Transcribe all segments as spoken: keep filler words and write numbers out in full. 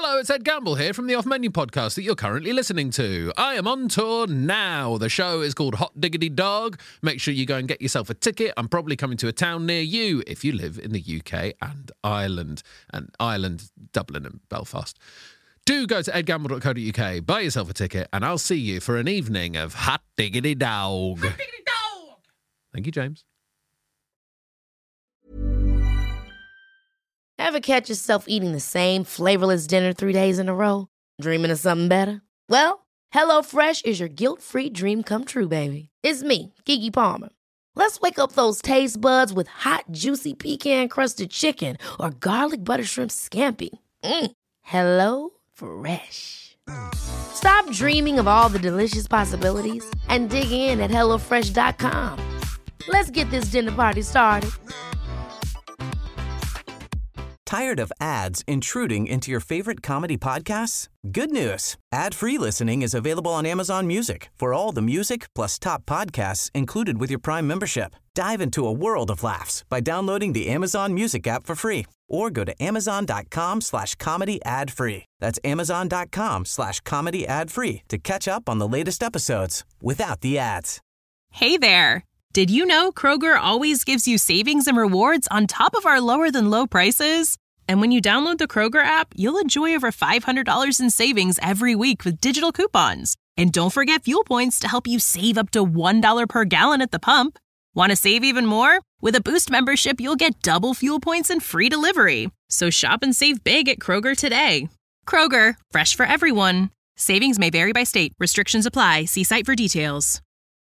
Hello, it's Ed Gamble here from the Off Menu podcast that you're currently listening to. I am on tour now. The show is called Hot Diggity Dog. Make sure you go and get yourself a ticket. I'm probably coming to a town near you if you live in the U K and Ireland. And Ireland, Dublin and Belfast. Do go to ed gamble dot co dot uk, buy yourself a ticket, and I'll see you for an evening of Hot Diggity Dog. Hot Diggity Dog! Thank you, James. Ever catch yourself eating the same flavorless dinner three days in a row? Dreaming of something better? Well, HelloFresh is your guilt-free dream come true, baby. It's me, Keke Palmer. Let's wake up those taste buds with hot, juicy pecan-crusted chicken or garlic butter shrimp scampi. Mm. Hello Fresh. Stop dreaming of all the delicious possibilities and dig in at hello fresh dot com. Let's get this dinner party started. Tired of ads intruding into your favorite comedy podcasts? Good news. Ad-free listening is available on Amazon Music for all the music plus top podcasts included with your Prime membership. Dive into a world of laughs by downloading the Amazon Music app for free or go to amazon.com slash comedy ad free. That's amazon.com slash comedy ad free to catch up on the latest episodes without the ads. Hey there. Did you know Kroger always gives you savings and rewards on top of our lower than low prices? And when you download the Kroger app, you'll enjoy over five hundred dollars in savings every week with digital coupons. And don't forget fuel points to help you save up to one dollar per gallon at the pump. Want to save even more? With a Boost membership, you'll get double fuel points and free delivery. So shop and save big at Kroger today. Kroger, fresh for everyone. Savings may vary by state. Restrictions apply. See site for details.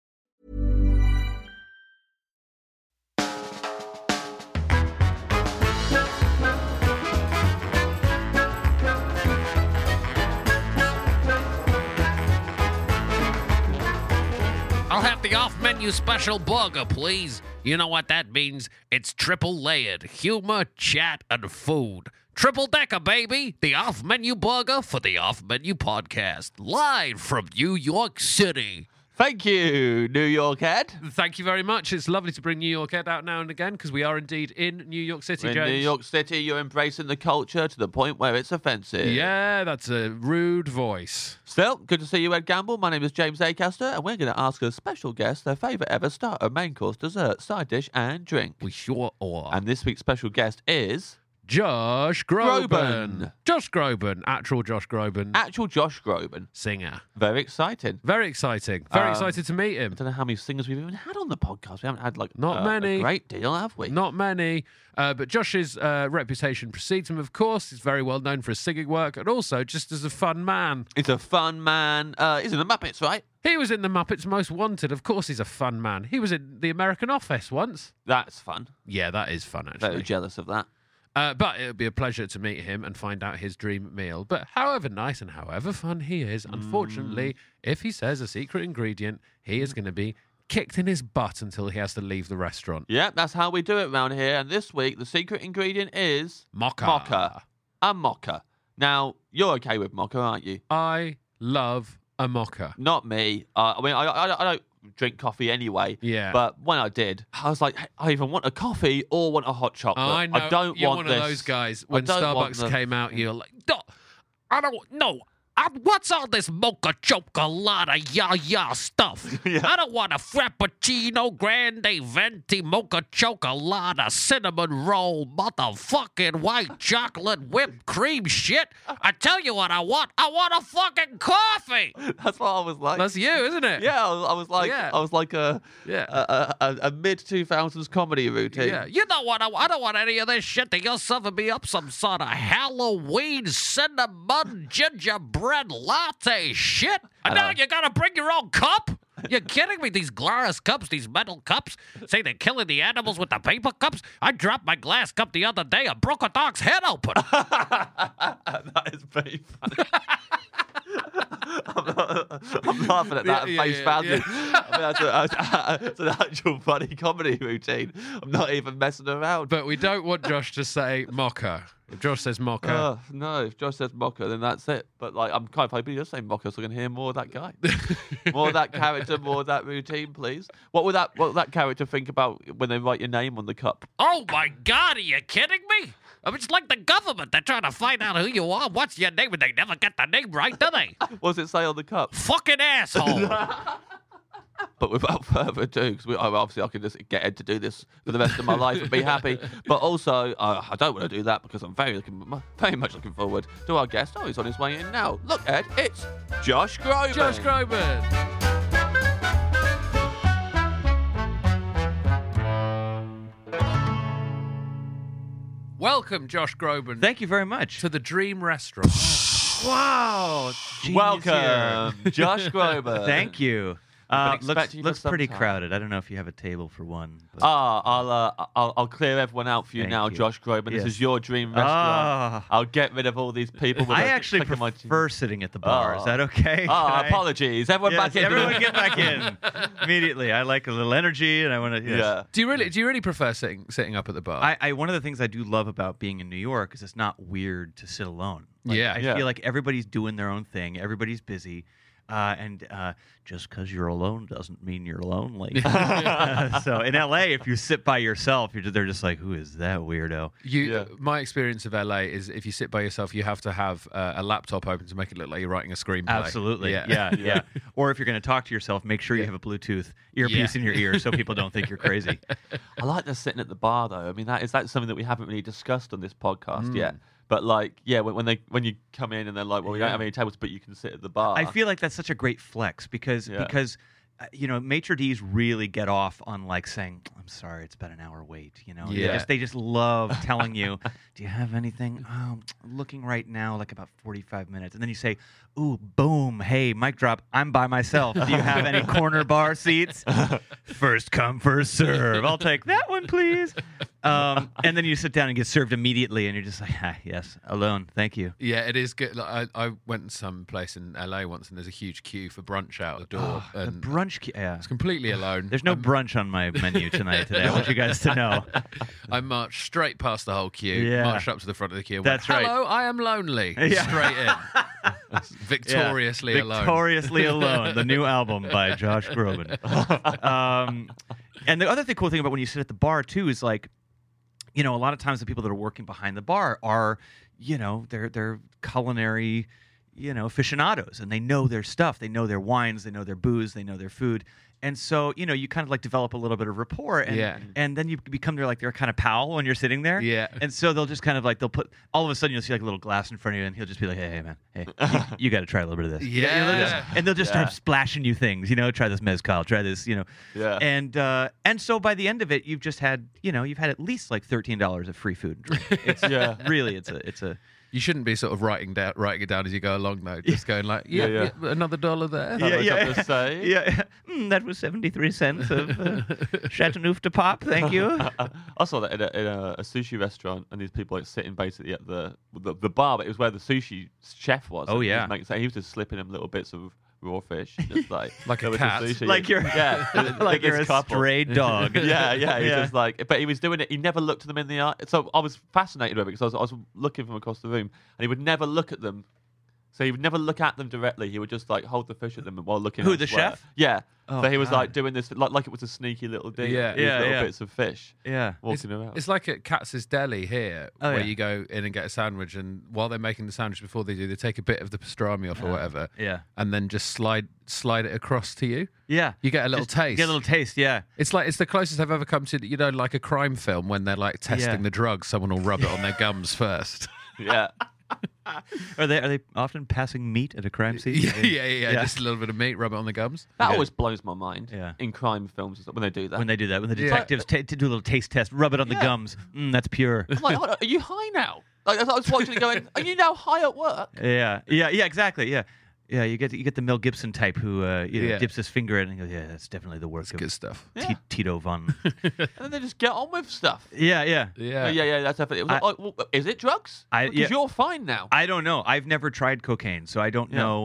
I'll have the off-menu special burger, please. You know what that means? It's triple layered. Humor, chat, and food. Triple decker, baby. The off-menu burger for the off-menu podcast. Live from New York City. Thank you, New York Ed. Thank you very much. It's lovely to bring New York Ed out now and again because we are indeed in New York City, In James. New York City, you're embracing the culture to the point where it's offensive. Yeah, that's a rude voice. Still, good to see you, Ed Gamble. My name is James Acaster, and we're going to ask a special guest their favourite ever starter, main course, dessert, side dish, and drink. We sure are. And this week's special guest is... Josh Groban. Groban. Josh Groban. Actual Josh Groban. Actual Josh Groban. Singer. Very exciting. Very exciting. Very Um, excited to meet him. I don't know how many singers we've even had on the podcast. We haven't had, like, Not uh, many. a great deal, have we? Not many. Uh, but Josh's uh, reputation precedes him, of course. He's very well known for his singing work and also just as a fun man. He's a fun man. Uh, he's in the Muppets, right? He was in The Muppets Most Wanted. Of course he's a fun man. He was in The American Office once. That's fun. Yeah, that is fun, actually. Very jealous of that. Uh, but it would be a pleasure to meet him and find out his dream meal. But however nice and however fun he is, unfortunately, if he says a secret ingredient, he is going to be kicked in his butt until he has to leave the restaurant. Yeah, that's how we do it around here. And this week, the secret ingredient is... Mocha. Mocha. A mocha. Now, you're okay with mocha, aren't you? I love a mocha. Not me. Uh, I mean, I, I, I don't drink coffee anyway. Yeah. But when I did, I was like, hey, I either want a coffee or want a hot chocolate. Oh, I know. I don't You're want one this. of those guys. I When don't want Starbucks the- came out, you're like, no, I don't, no. I, what's all this mocha chocolate yah yah stuff? Yeah. I don't want a frappuccino grande venti mocha chocolate cinnamon roll motherfucking white chocolate whipped cream shit. I tell you what I want. I want a fucking coffee. That's what I was like. That's you, isn't it? Yeah, I was, I was like, Yeah. I was like a Yeah. a, a, a mid two thousands comedy routine. Yeah, you know what? I, I don't want any of this shit that you're serving me up some sort of Halloween cinnamon gingerbread latte shit. And now you gotta bring your own cup? You're kidding me? These glass cups, these metal cups, say they're killing the animals with the paper cups? I dropped my glass cup the other day. I broke a dog's head open. That is very funny. I'm, not, I'm laughing at that Yeah, at yeah, face yeah, value. yeah. I mean, that's, a, that's an actual funny comedy routine. I'm not even messing around. But we don't want Josh to say mocha. If Josh says mocha, Uh, no, if Josh says mocha, then that's it. But like, I'm kind of hoping he does say mocha, so I can hear more of that guy, more of that character, more of that routine, please. What would that What would that character think about when they write your name on the cup? oh my God, are you kidding me? I mean, it's like the government. They're trying to find out who you are. What's your name? And they never get the name right, do they? What does it say on the cup? Fucking asshole. But without further ado, because obviously I can just get Ed to do this for the rest of my life and be happy. But also, uh, I don't want to do that because I'm very looking, very much looking forward to our guest. Oh, he's on his way in now. Look, Ed, it's Josh Groban. Josh Groban. Welcome, Josh Groban, Thank you very much. to the Dream Restaurant. Wow. Welcome, Josh Groban. Thank you. been Uh, looks expecting you for looks some pretty time. crowded. I don't know if you have a table for one. But... Ah, I'll, uh, I'll I'll clear everyone out for you Thank now, you. Josh Groban. This Yes. is your dream restaurant. Ah. I'll get rid of all these people. With I a actually click of my prefer sitting at the bar. Oh. Is that okay? Ah, Can I- apologies. Everyone Yes, back in. everyone get back in immediately. I like a little energy, and I want to. Yes. Yeah. Do you really? Do you really prefer sitting sitting up at the bar? I, I one of the things I do love about being in New York is it's not weird to sit alone. Like, Yeah. I Yeah. feel like everybody's doing their own thing. Everybody's busy. Uh, and uh, just because you're alone doesn't mean you're lonely. So in L A, if you sit by yourself, you're just, they're just like, "Who is that weirdo?" You, Yeah. my experience of L A is if you sit by yourself, you have to have uh, a laptop open to make it look like you're writing a screenplay. Absolutely, Yeah. yeah, yeah. Or if you're going to talk to yourself, make sure you have a Bluetooth earpiece Yeah. in your ear so people don't think you're crazy. I like the sitting at the bar though. I mean, that is that something that we haven't really discussed on this podcast Hmm. yet. But like, yeah, when, when they when you come in and they're like, well, we don't have any tables, but you can sit at the bar. I feel like that's such a great flex because Yeah. because uh, you know maitre d's really get off on like saying, "I'm sorry, it's about an hour wait." You know, They Yeah. just they just love telling you, "Do you have anything?" Oh, I'm looking right now, like about forty-five minutes, and then you say, "Ooh, boom! Hey, mic drop! I'm by myself. Do you have any corner bar seats? First come, first serve. I'll take that one, please." Um, and then you sit down and get served immediately, and you're just like, ah, "Yes, alone. Thank you." Yeah, it is good. Like, I, I went some place in L A once, and there's a huge queue for brunch out the door, The and brunch. Ki- yeah. it's completely alone. There's no I'm- brunch on my menu tonight today. I want you guys to know. I marched straight past the whole queue, Yeah. marched up to the front of the queue. And That's went, right. Hello, I am lonely. Yeah. Straight in, victoriously Yeah. alone. Victoriously Alone, the new album by Josh Groban. Um, and the other thing, cool thing about when you sit at the bar too is like, you know, a lot of times the people that are working behind the bar are, you know, they're they're culinary, you know, aficionados, and they know their stuff. They know their wines, they know their booze, they know their food. And so, you know, you kind of like develop a little bit of rapport, and Yeah. and then you become their like their kind of pal when you're sitting there. Yeah. And so they'll just kind of like they'll put all of a sudden you'll see like a little glass in front of you, and he'll just be like, "Hey, hey, man, hey, you, you got to try a little bit of this." You know, they'll just- Yeah. and they'll just Yeah. start splashing you things. You know, try this mezcal, try this. You know. Yeah. And uh, and so by the end of it, you've just had you know you've had at least like thirteen dollars of free food and drink. It's Yeah. really it's a it's a. You shouldn't be sort of writing down, writing it down as you go along, though. Just going like, yeah, Yeah, yeah, yeah. another dollar there. Have I got to say? Yeah, mm, that was seventy-three cents of uh, Chateauneuf de Pop. Thank you. I saw that in, a, in a, a sushi restaurant, and these people like sitting basically at the the, the bar, but it was where the sushi chef was. Oh, and he yeah. was making, so he was just slipping him little bits of raw fish, just like Like a with the cat. sushi. Like you're yeah, like this you're a couple. stray dog. Yeah, yeah, he's Yeah. just like, but he was doing it. He never looked at them in the eye. So I was fascinated with it because I was, I was looking from across the room, and he would never look at them. So he would never look at them directly. He would just like hold the fish at them while looking. Who, the elsewhere. chef? Yeah. Oh, so he was God. like doing this like like it was a sneaky little deal. Yeah. These Yeah, little yeah. bits of fish Yeah. walking around. It's like at Katz's Deli here, Oh, where yeah. you go in and get a sandwich, and while they're making the sandwich, before they do, they take a bit of the pastrami off or whatever, Yeah. and then just slide slide it across to you. Yeah. You get a little Just taste. Get a little taste. Yeah. It's like it's the closest I've ever come to, you know, like a crime film when they're like testing Yeah. the drugs. Someone will rub it on their gums first. yeah. Are they are they often passing meat at a crime scene? yeah, yeah, yeah, Yeah. Just a little bit of meat, rub it on the gums. That Yeah. always blows my mind. Yeah. In crime films and stuff, when they do that. When they do that, when the Yeah. detectives ta to do a little taste test, rub it on the Yeah. gums. Mm, that's pure. I'm like, "Hold on, are you high now? Like I was watching it going, are you now high at work? Yeah, yeah, yeah, exactly. Yeah, yeah. You get you get the Mel Gibson type who uh, you know, Yeah. dips his finger in and goes, "Yeah, that's definitely the work Good of stuff. Yeah. T- Tito von." And then they just get on with stuff. yeah, yeah. Yeah. Yeah, yeah, that's definitely. It was I- like, well, is it drugs? I- Because yeah. you're fine now. I don't know. I've never tried cocaine, so I don't Yeah. know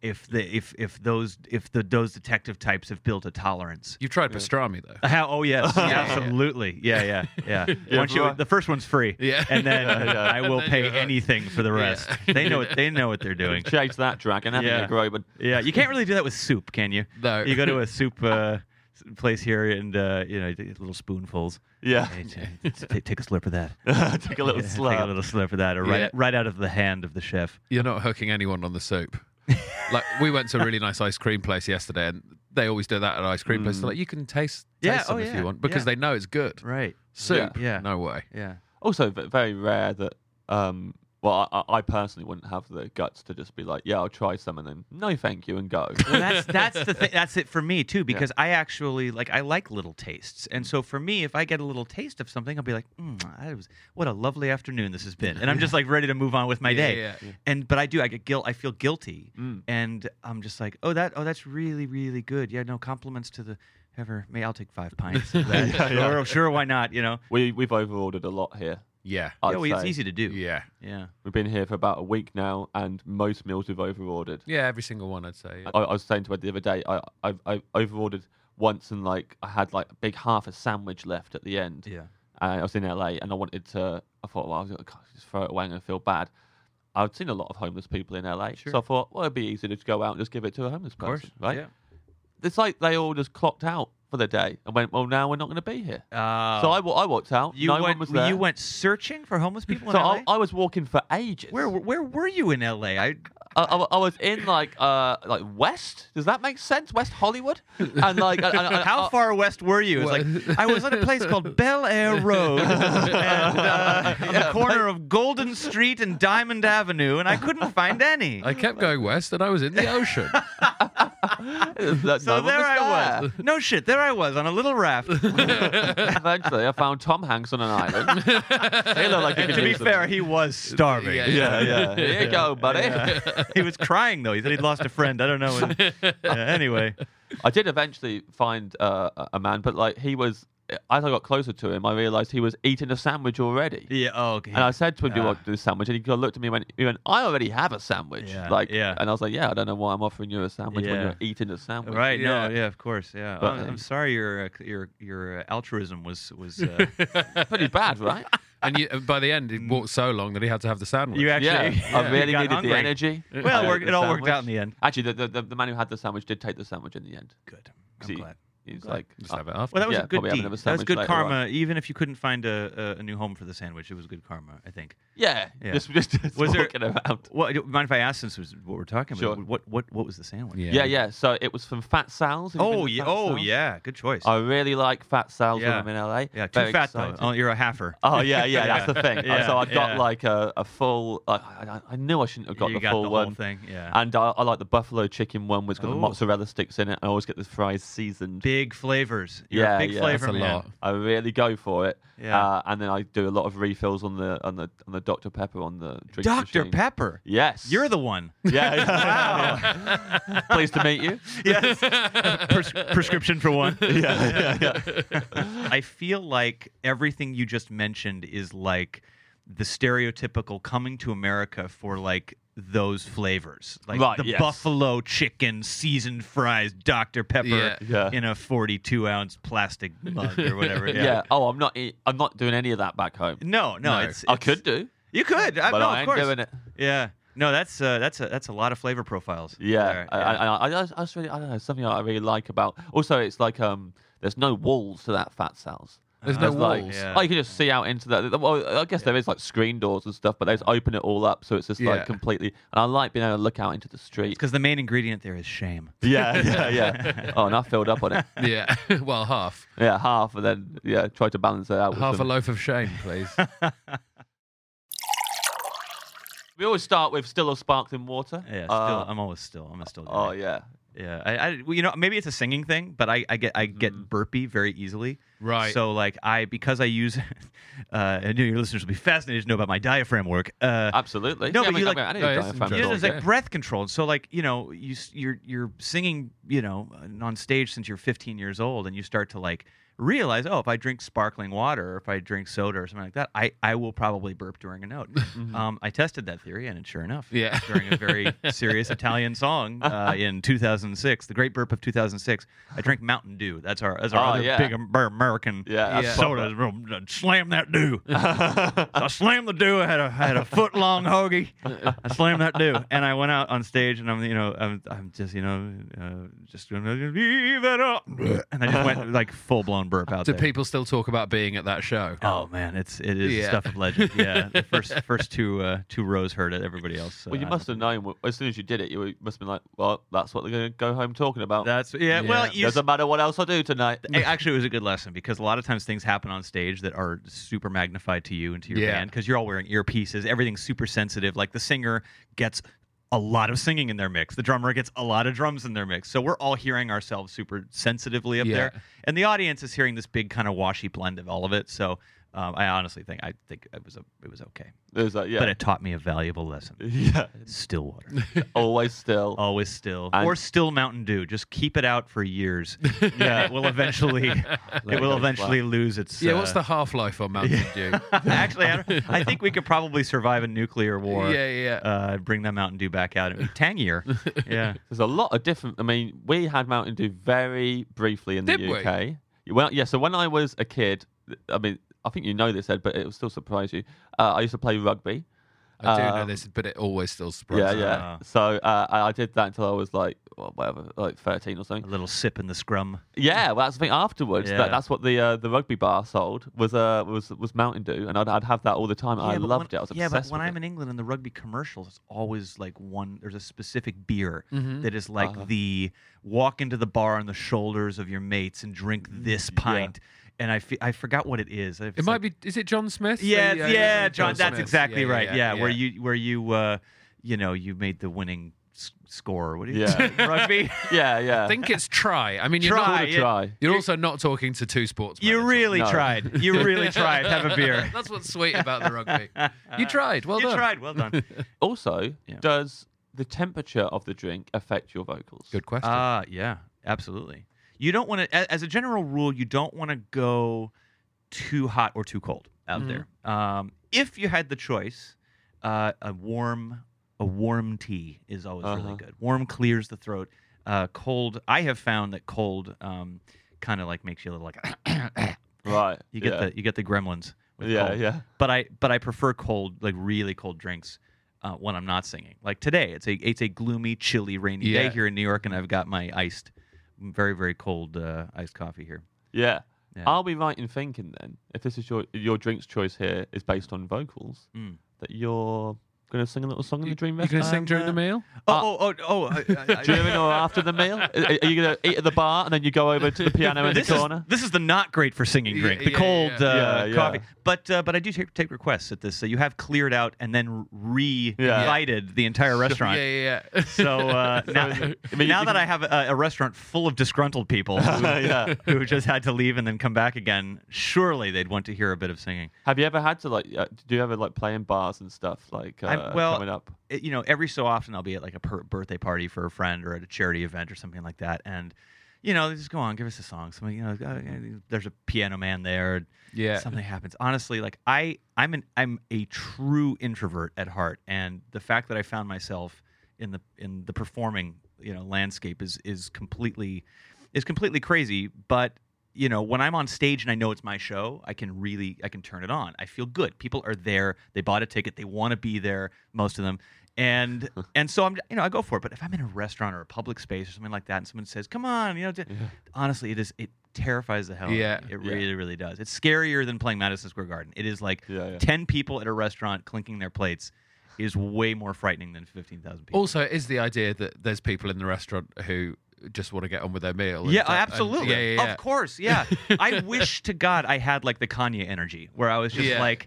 if the if if those if the those detective types have built a tolerance. You've tried pastrami though. How, oh yes, absolutely, yeah, yeah, yeah. Once you, the first one's free, Yeah. and then Yeah, yeah. I will And then pay you go, anything for the rest. Yeah. They know what they know what they're doing. Chase that dragon, haven't Yeah. you, Groban? Yeah, you can't really do that with soup, can you? No. You go to a soup uh, place here, and uh, you know, little spoonfuls. Yeah. Hey, t- t- take, take a slurp of that. Take a little Yeah, slurp. Take a little slurp of that, or right Yeah. right out of the hand of the chef. You're not hooking anyone on the soup. Like we went to a really nice ice cream place yesterday, and they always do that at ice cream places. Like you can taste, taste Yeah, them oh, if yeah, you want because yeah. they know it's good. Right. Soup, Yeah. no way. Yeah. Also, v- very rare that. Um, well, I, I personally wouldn't have the guts to just be like, "Yeah, I'll try some," and then no, thank you, and go. Well, that's that's the thing. That's it for me too, because I actually like I like little tastes, and so for me, if I get a little taste of something, I'll be like, mm, "I was what a lovely afternoon this has been," and I'm just like ready to move on with my Yeah, day. yeah, yeah. And but I do, I get guilt. I feel guilty, Mm. and I'm just like, "Oh, that oh, that's really really good." Yeah, no compliments to the ever. May I'll take five pints. Of that. Yeah, yeah. Sure, sure, why not? You know. we we've overordered a lot here. Yeah. I'd yeah, well, it's say. easy to do. Yeah. Yeah. We've been here for about a week now, and most meals we've overordered. Yeah, every single one I'd say. Yeah. I, I was saying to her the other day, I, I I overordered once, and like I had like a big half a sandwich left at the end. Yeah. And I was in L A, and I wanted to. I thought, well, I was gonna just throw it away and feel bad. I've seen a lot of homeless people in L A, Sure. so I thought, well, it'd be easy to just go out and just give it to a homeless Of course. person, right? Yeah. It's like they all just clocked out for the day and went, well, now we're not going to be here. Uh, so I, wa- I walked out. you no went. one was there. You went searching for homeless people so in L A. I, I was walking for ages. Where where were you in L A? I I, I, I was in like uh like West. Does that make sense? West Hollywood. And like, and, and, how uh, far west were you? It's like I was at a place called Bel Air Road, and, uh, on the corner of Golden Street and Diamond Avenue, and I couldn't find any. I kept going west, and I was in the ocean. that So no one there I there. was. No shit, there I was on a little raft. Eventually, I found Tom Hanks on an island. He looked like he And could to be use some- fair, he was starving. Yeah, yeah, yeah. Here you go, buddy. He was crying though. He said he'd lost a friend. I don't know. Yeah, anyway, I did eventually find uh, a- a man, but like he was. As I got closer to him, I realised he was eating a sandwich already. yeah. Oh, okay. And I said to him, "Do you Ah. want this sandwich?" And he looked at me and went, he went, "I already have a sandwich." Yeah, Like, yeah. And I was like, "Yeah, I don't know why I'm offering you a sandwich when Yeah. you're eating a sandwich." Right? Yeah. No. Yeah. Of course. Yeah. But, Oh, I'm um, sorry. Your uh, your your uh, altruism was was. Uh, Pretty bad, right? And you, by the end, he walked so long that he had to have the sandwich. you actually. yeah, I really got needed hungry. the energy. Well, I we're- ate the it all worked out in sandwich. the end. Actually, the, the, the, the man who had the sandwich did take the sandwich in the end. Good. 'Cause I'm he- glad. He was glad. like, Just uh, have it after. Well, that was Yeah, a good probably have deed. another That was sandwich good later karma. on. Even if you couldn't find a, a, a new home for the sandwich, it was good karma. I think. yeah, Yeah. just just, just Was there- walking around. What? do you mind if I ask? Since was what we're talking about. Sure. What what what was the sandwich? Yeah. Yeah, yeah. So it was from Fat Sal's. Have you been Oh to yeah. Fat Oh Sal's? yeah. Good choice. I really like Fat Sal's Yeah. when I'm in L A. yeah. Too Very fat excited. though. Oh, you're a halfer. Oh yeah, yeah, that's the thing. Yeah, so I got yeah. like a, a full. Like, I, I knew I shouldn't have got you the got full the one. whole thing. Yeah. And I, I like the buffalo chicken one, which got the Oh. mozzarella sticks in it. I always get the fries seasoned. Big flavors. You're Yeah, a big yeah. flavor That's a man. lot. I really go for it. Yeah. Uh, and then I do a lot of refills on the on the on the Doctor Pepper on the drink Doctor machine. Pepper. Yes. You're the one. Yeah. yeah, yeah. Pleased to meet you. Yes. Pres- prescription for one. Yeah, yeah, yeah. I feel like everything you just mentioned is like the stereotypical coming to America for like those flavors, like Right, the yes. buffalo chicken, seasoned fries, Doctor Pepper Yeah. Yeah. in a forty-two ounce plastic mug or whatever. Yeah. Yeah. Oh, I'm not. eat- I'm not doing any of that back home. No, no, No. it's, I it's- could do, You could. I, but no, I of ain't course. doing it. Yeah. No, that's uh, that's a that's a lot of flavor profiles. Yeah, there. I, I, I, I, just, I just really, I don't know, something I really like about. Also, it's like um, there's no walls to that Fat Sal's. There's no There's like, walls. Yeah. oh, you can just see out into that. Well, I guess there is like screen doors and stuff, but they just open it all up, so it's just Yeah. like completely. And I like being able to look out into the street. Because the main ingredient there is shame. Yeah, yeah, yeah. Oh, and I filled up on it. Yeah. Well, half. Yeah, half, and then yeah, try to balance it out. With Half a some- loaf of shame, please. We always start with still or sparkling water. Yeah, still, Uh, I'm always still. I'm a still. Guy. oh yeah. Yeah, I, I, well, you know, maybe it's a singing thing, but I, I get, I get Mm. burpy very easily, Right. So like I because I use, uh, I know your listeners will be fascinated to know about my diaphragm work. Uh, Absolutely. No, yeah, but I you mean, like- I mean, No, I need it's a diaphragm interesting. Yeah, talk, there's like yeah. breath control. So like you know you s- you're you're singing you know on stage since you're fifteen years old, and you start to like realize, oh, if I drink sparkling water or if I drink soda or something like that, I, I will probably burp during a note. um, I tested that theory, and sure enough, Yeah. during a very serious Italian song uh, in two thousand six, the Great Burp of two thousand six, I drank Mountain Dew. That's our that's our Oh, other yeah. big Amer- American Yeah, that's soda. Slam that Dew. I slammed the Dew. I had a I had a foot long hoagie. I slammed that Dew, and I went out on stage, and I'm you know I'm I'm just you know uh, just gonna leave it up, and I just went like full blown burp out Do there. people still talk about being at that show? Oh man, it's it is Yeah. stuff of legend. Yeah, the first first two uh, two rows heard it. Everybody else. Uh, Well, you must have known as soon as you did it. You must have been like, "Well, that's what they're going to go home talking about." That's yeah. Well, Yeah. you Doesn't matter what else I do tonight. It- Actually, it was a good lesson because a lot of times things happen on stage that are super magnified to you and to your Yeah. band because you're all wearing earpieces. Everything's super sensitive. Like the singer gets a lot of singing in their mix. The drummer gets a lot of drums in their mix. So we're all hearing ourselves super sensitively up Yeah. there. And the audience is hearing this big kind of washy blend of all of it. So um, I honestly think I think it was a, it was okay. There's like, yeah, But it taught me a valuable lesson. yeah, Still water. always still. Always still. And- or still Mountain Dew. Just keep it out for years. Yeah. It will eventually it it will go eventually flat. lose its Yeah, uh, what's the half life on Mountain Dew? Actually, I, don't- I think we could probably survive a nuclear war. Yeah, yeah. Uh, bring that Mountain Dew back out. It'd be tangier. Yeah. There's a lot of different. I mean, we had Mountain Dew very briefly in the Did we? U K. Well, yeah. So when I was a kid, I mean, I think you know this, Ed, but it will still surprise you. Uh, I used to play rugby. I do know Um, this, but it always still Yeah, surprises me. yeah. Ah. So uh, I I did that until I was like, well, whatever, like thirteen or A something. little sip in the scrum. Yeah, well, that's the thing. Afterwards, Yeah. that, that's what the uh, the rugby bar sold was uh, was was Mountain Dew, and I'd, I'd have that all the time. I Yeah, but loved when, it. I was yeah, obsessed but when with I'm it. in England in the rugby commercials, it's always like one. There's a specific beer Mhm. that is like Uh-huh. the walk into the bar on the shoulders of your mates and drink this pint. And I fe- I forgot what it is. It might be. Is it John Smith? Yeah, The, yeah, uh, yeah, John. That's Smith. exactly Yeah, right. yeah, Yeah, where you where you uh, you know you made the winning s- score. What do you Yeah. rugby? Yeah, yeah. I think it's try. I mean, you're Try, not. yeah. try. You're also not talking to two sportsmen. You at all. really No. tried. You really tried. Have a beer. That's what's sweet about the rugby. You tried. Well you done. tried. Well done. Also, Yeah. does the temperature of the drink affect your vocals? Good question. Ah, yeah, absolutely. You don't want to, as a general rule, you don't want to go too hot or too cold out Mhm. there. Um, if you had the choice, uh, a warm, a warm tea is always Uh-huh. really good. Warm clears the throat. Uh, cold, I have found that cold um, kind of like makes you a little like Right. you get yeah. the you get the gremlins. With Yeah, cold. yeah. But I but I prefer cold, like really cold drinks. Uh, when I'm not singing, like today, it's a it's a gloomy, chilly, rainy day Yeah. here in New York, and I've got my iced, very very cold uh, iced coffee here. Yeah. Yeah. Are we right in thinking then, if this is your your drinks choice here is based on vocals, Mm. that you're going to sing a little song in the Dream you going to Restaurant? sing during the meal? Oh oh oh oh! I- I- I- During or after the meal? Are are you going to eat at the bar and then you go over to the piano in the this is corner? this is the not great for singing Yeah, drink, the yeah, cold yeah. Uh, Yeah, yeah. coffee. But uh, but I do take, take requests at this. So you have cleared out and then re-invited the entire restaurant. Yeah, yeah, yeah. So uh, now, I mean, now you that can- I have a, a restaurant full of disgruntled people who, Yeah. who just had to leave and then come back again, surely they'd want to hear a bit of singing. Have you ever had to like? Uh, do you ever like play in bars and stuff like uh, I- well, coming up? It- you know, every so often I'll be at like a per- birthday party for a friend or at a charity event or something like that, and you know, they just go on, give us a song. Something, you know, uh, there's a piano man there. Yeah. Something happens. Honestly, like I, I'm an, I'm a true introvert at heart, and the fact that I found myself in the in the performing, you know, landscape is is completely is completely crazy. But you know, when I'm on stage and I know it's my show, I can really I can turn it on. I feel good. People are there. They bought a ticket. They want to be there. Most of them. And and so I'm you know I go for it. But if I'm in a restaurant or a public space or something like that, and someone says, "Come on," you know, d- honestly, it is it terrifies the hell. Yeah. out of me. It Yeah. really really does. It's scarier than playing Madison Square Garden. It is like Yeah, yeah. ten people at a restaurant clinking their plates is way more frightening than fifteen thousand people. Also, it is the idea that there's people in the restaurant who just want to get on with their meal. and- Yeah, and- absolutely. yeah, yeah, yeah. Of course, yeah. I wish to God I had like the Kanye energy where I was just Yeah. like,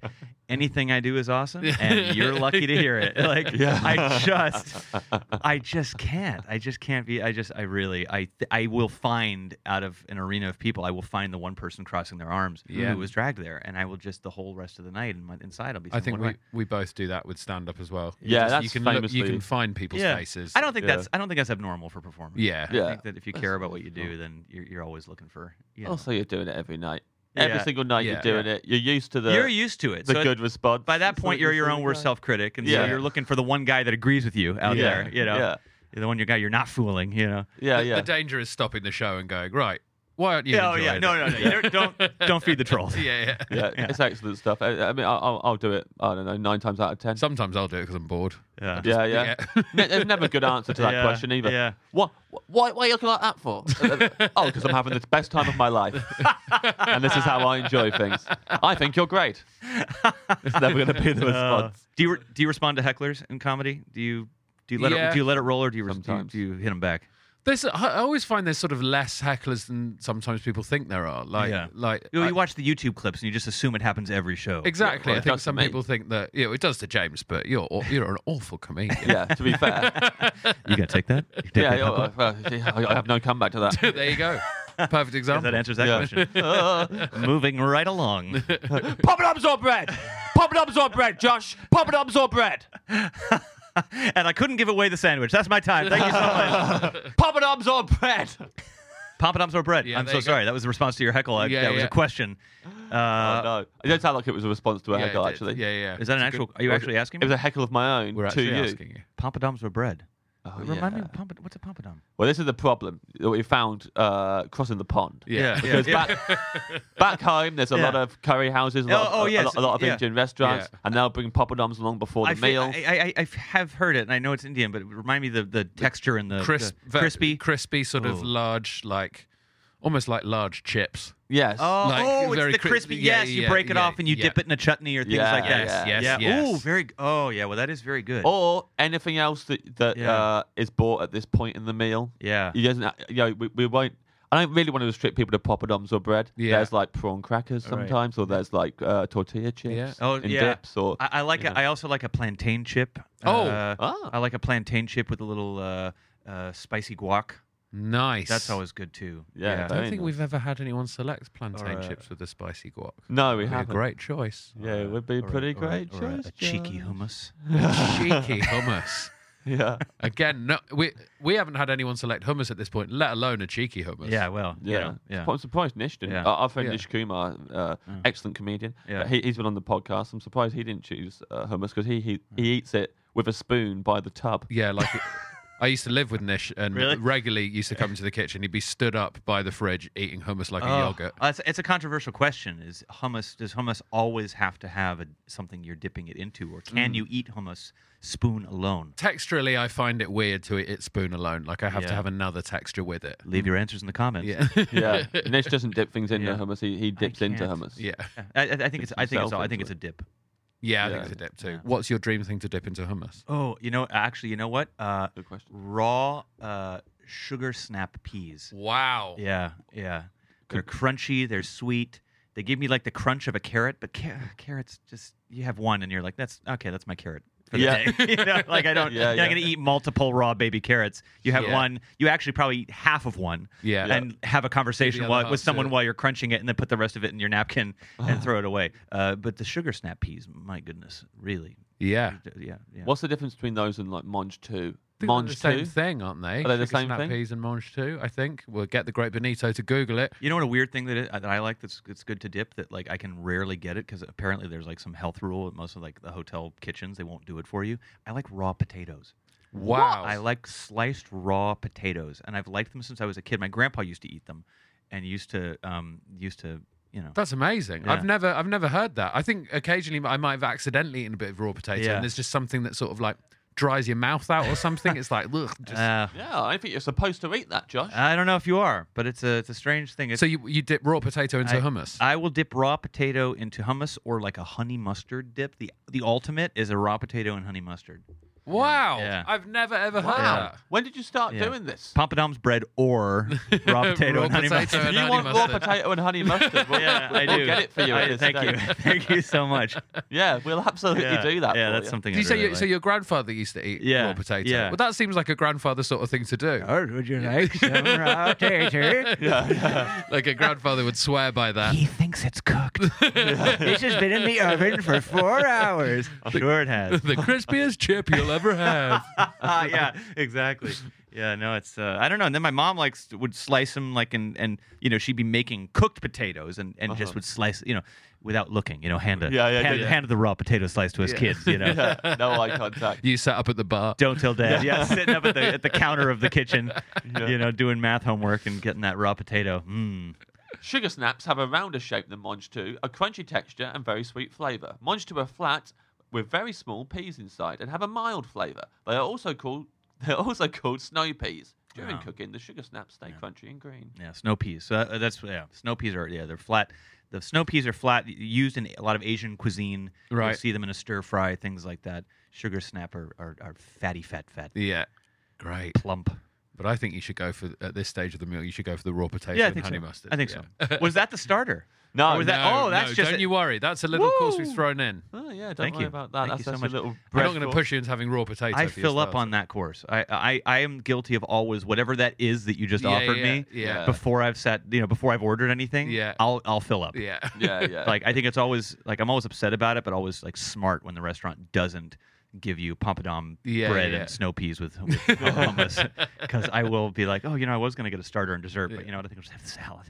anything I do is awesome, and you're lucky to hear it. Like, Yeah. I just, I just can't. I just can't be. I just, I really, I, th- I will find out of an arena of people, I will find the one person crossing their arms Yeah. who was dragged there, and I will just the whole rest of the night and my, inside I'll be. I saying, think what we, do we both do that with stand up as well. You Yeah, just- that's you can look, you famously- can find people's yeah. faces. I don't think Yeah. that's. I don't think that's abnormal for performers. Yeah. I Yeah. think that if you care about what you do, then you're, you're always looking for. You know. Also, you're doing it every night. Every Yeah. single night Yeah. you're doing it. You're used to the You're used to it. the so good response. by that So point, you're you your see own the worst guy. self-critic, and so Yeah. you're looking for the one guy that agrees with you out Yeah. there. You know, Yeah. You're the one you guy you're not fooling. You know. Yeah, The, yeah. the danger is stopping the show and going, right, why aren't you Yeah, oh, enjoying yeah. it? No, no, no. You don't, don't don't feed the trolls. yeah, yeah. Yeah, Yeah. it's excellent stuff. I, I mean, I'll, I'll- I'll do it. I don't know, nine times out of ten. Sometimes I'll do it because I'm bored. Yeah. yeah, yeah. Ne- There's never a good answer to that Yeah, question either. yeah. What? Why? Why are you looking like that for? Oh, because I'm having the best time of my life, and this is how I enjoy things. I think you're great. It's never going to be the Uh, response. do you re- do you respond to hecklers in comedy? Do you do you let Yeah. it, do you let it roll or do you, res- do you Sometimes. do you hit them back? There's, I always find there's sort of less hecklers than sometimes people think there are. Like, Yeah. like You, know, I- you watch the YouTube clips and you just assume it happens every show. exactly. Well, I it think does to some me. people think that you know it does to James, but you're aw- you're an awful comedian. Yeah, to be fair. You gonna take that? You take yeah, that yeah, compliment? well, yeah, I I have no comeback to that. there you go. Perfect Yes, example. that answers that Yeah. question. Moving right along. Poppadoms or bread? Poppadoms or bread, Josh? Poppadoms or bread? And I couldn't give away the sandwich. That's my time. Thank you so much. Poppadoms or bread? Poppadoms or bread? Yeah, I'm there so you go. sorry. That was the response to your heckle. I, Yeah, that was yeah. a question. Uh, oh, no. It didn't sound like it was a response to a Yeah, heckle, it did. actually. Yeah, yeah. Is that an It's a actual? good- Are you actually asking It me? was a heckle of my own We're to actually you. asking you. Poppadoms or bread? Oh, Remind me, yeah. of pompa- what's a poppadom? Well, this is the problem that we found uh, crossing the pond. Yeah. Because back, back home, there's a Yeah. lot of curry houses, a lot, Oh, oh, of, a yes, lot, a lot of yeah. Indian restaurants, Yeah. and they'll bring poppadoms along before the I, fe- meal. I, I, I have heard it, and I know it's Indian, but remind me the, the texture and the, Crisp, the ve- crispy. crispy, sort of Ooh. large, like almost like large chips. yes. Oh, Like, oh, very it's the cri- crispy. yeah, Yes, you yeah, break it yeah, off and you yeah. dip it in a chutney or things Yeah, like that. yes, yes, yeah. yes. Oh, very. Oh, yeah. Well, that is very good. Or anything else that that Yeah. uh, is bought at this point in the meal. yeah. You doesn't. You know, we, we won't. I don't really want to restrict people to poppadoms or bread. Yeah. There's like prawn crackers Right. sometimes, or there's like uh, tortilla chips Yeah. Oh, and yeah. dips. Or I, I like. you A, know. I also like a plantain chip. Oh. Uh, Ah. I like a plantain chip with a little uh, uh, spicy guac. Nice. That's always good too. Yeah, I very don't think nice. we've ever had anyone select plantain Or, uh, chips with the spicy guac. No, we It'd be a haven't. great choice. Yeah, it would be a Or a- pretty or a- great or a, choice. a cheeky Josh. hummus. Cheeky hummus. Yeah. Again, no, we we haven't had anyone select hummus at this point, let alone a cheeky hummus. Yeah. Well. Yeah, You know, yeah. I'm surprised Nish didn't. Yeah. Uh, our friend Yeah. Nish Kumar, uh, excellent comedian. Yeah. He, he's been on the podcast. I'm surprised he didn't choose uh, hummus because he, he he eats it with a spoon by the tub. Yeah, like I used to live with Nish and Really? regularly used to come into the kitchen. He'd be stood up by the fridge eating hummus like a Oh, yogurt. uh, it's, it's a controversial question. Is hummus? Does hummus always have to have a, something you're dipping it into, or Mm. can you eat hummus spoon alone? Texturally, I find it weird to eat it spoon alone. Like I have to Yeah. have another texture with it. Leave your answers in the comments. Yeah, Yeah, Nish doesn't dip things into Yeah. hummus. He, he dips into can't. hummus. yeah, I, I I think it's. I think it's. himself I think it's into a dip. yeah. I Yeah. think it's a dip too. What's your dream thing to dip into hummus? Oh, you know, actually, you know what? Uh, Good question. raw uh, sugar snap peas. Wow. Yeah, yeah. They're crunchy. They're sweet. They give me like the crunch of a carrot, but ca- carrots just you have one and you're like, that's okay. That's my carrot. For the Yeah. day. You know, like I don't. Yeah, you're not yeah. gonna eat multiple raw baby carrots. You have Yeah. one. You actually probably eat half of one. Yeah. And have a conversation The other while, half with someone to- while you're crunching it, and then put the rest of it in your napkin and throw it away. Uh, but the sugar snap peas, my goodness, really. Yeah. Yeah, yeah. What's the difference between those and like Monge two? I think they're Monge the same two? thing, aren't they? Are they the Sugar same snap thing? peas and mange too. I think we'll get the great Benito to Google it. You know what a weird thing that, it, that I like that's it's good to dip that like I can rarely get it because apparently there's like some health rule at most of like the hotel kitchens they won't do it for you. I like raw potatoes. Wow. I like sliced raw potatoes, and I've liked them since I was a kid. My grandpa used to eat them, and used to um used to you know. That's amazing. Yeah. I've never, I've never heard that. I think occasionally I might have accidentally eaten a bit of raw potato, Yeah. and there's just something that sort of like dries your mouth out or something. It's like, ugh. Just... Uh, Yeah, I think you're supposed to eat that, Josh. I don't know if you are, but it's a it's a strange thing. It's, so you you dip raw potato into I, hummus? I will dip raw potato into hummus or like a honey mustard dip. The the ultimate is a raw potato and honey mustard. Wow. Yeah. I've never ever heard Wow. that. When did you start Yeah. doing this? Papadum's bread or raw potato Raw and honey potato mustard. and If you honey want raw mustard. potato and honey mustard, we'll, Yeah, we'll, I we'll do. get it for you. I- at this thank stage. you. Thank you so much. Yeah, we'll absolutely Yeah. do that. Yeah, for that's you. something. Did you I say really you, so like. your grandfather used to eat Yeah, raw potato? yeah. Well, that seems like a grandfather sort of thing to do. Oh, would you like some raw potato? Like a grandfather would swear by that. He thinks it's cooked. This has been in the oven for four hours. Sure, it has. The crispiest chip you'll ever have. Yeah, exactly. Yeah, no, it's uh, I don't know. And then my mom like s- would slice them like and and you know she'd be making cooked potatoes and, and just would slice you know without looking you know hand a, Yeah, yeah, hand, yeah. hand the raw potato slice to us kids you know. Yeah, no eye contact. You sat up at the bar. Don't tell dad. Yeah, sitting up at the at the counter of the kitchen, Yeah. you know, doing math homework and getting that raw potato. Mm. Sugar snaps have a rounder shape than Monge two, a crunchy texture and very sweet flavour. Monge two are flat with very small peas inside and have a mild flavour. They are also called they're also called snow peas. During Oh. cooking, the sugar snaps stay crunchy and green. Yeah, snow peas. So uh, that's yeah, snow peas are yeah they're flat. The snow peas are flat, used in a lot of Asian cuisine. You'll Right. see them in a stir fry, things like that. Sugar snap are, are, are fatty, fat, fat, Yeah. Great. plump. But I think you should go for, at this stage of the meal, you should go for the raw potato Yeah, I and think honey so. mustard. I think Yeah. so. Was that the starter? No, Or was that? No, Oh, that's no, just. don't a- you worry. That's a little course we've Woo! thrown in. Oh yeah, don't Thank worry you. about that. Thank That's you so that's much. a little I'm bread not going to sauce. push you into having raw potato. I for your fill up starter. on that course. I, I I am guilty of always whatever that is that you just Yeah, offered yeah, me. yeah. Before I've sat, you know, before I've ordered anything. Yeah. I'll I'll fill up. Yeah. Yeah, yeah. Like I think it's always like I'm always upset about it, but always like smart when the restaurant doesn't give you pompadom Yeah, bread yeah. and snow peas with, with hummus, because I will be like, oh, you know, I was going to get a starter and dessert, but you know what? I think I'll just have the salad.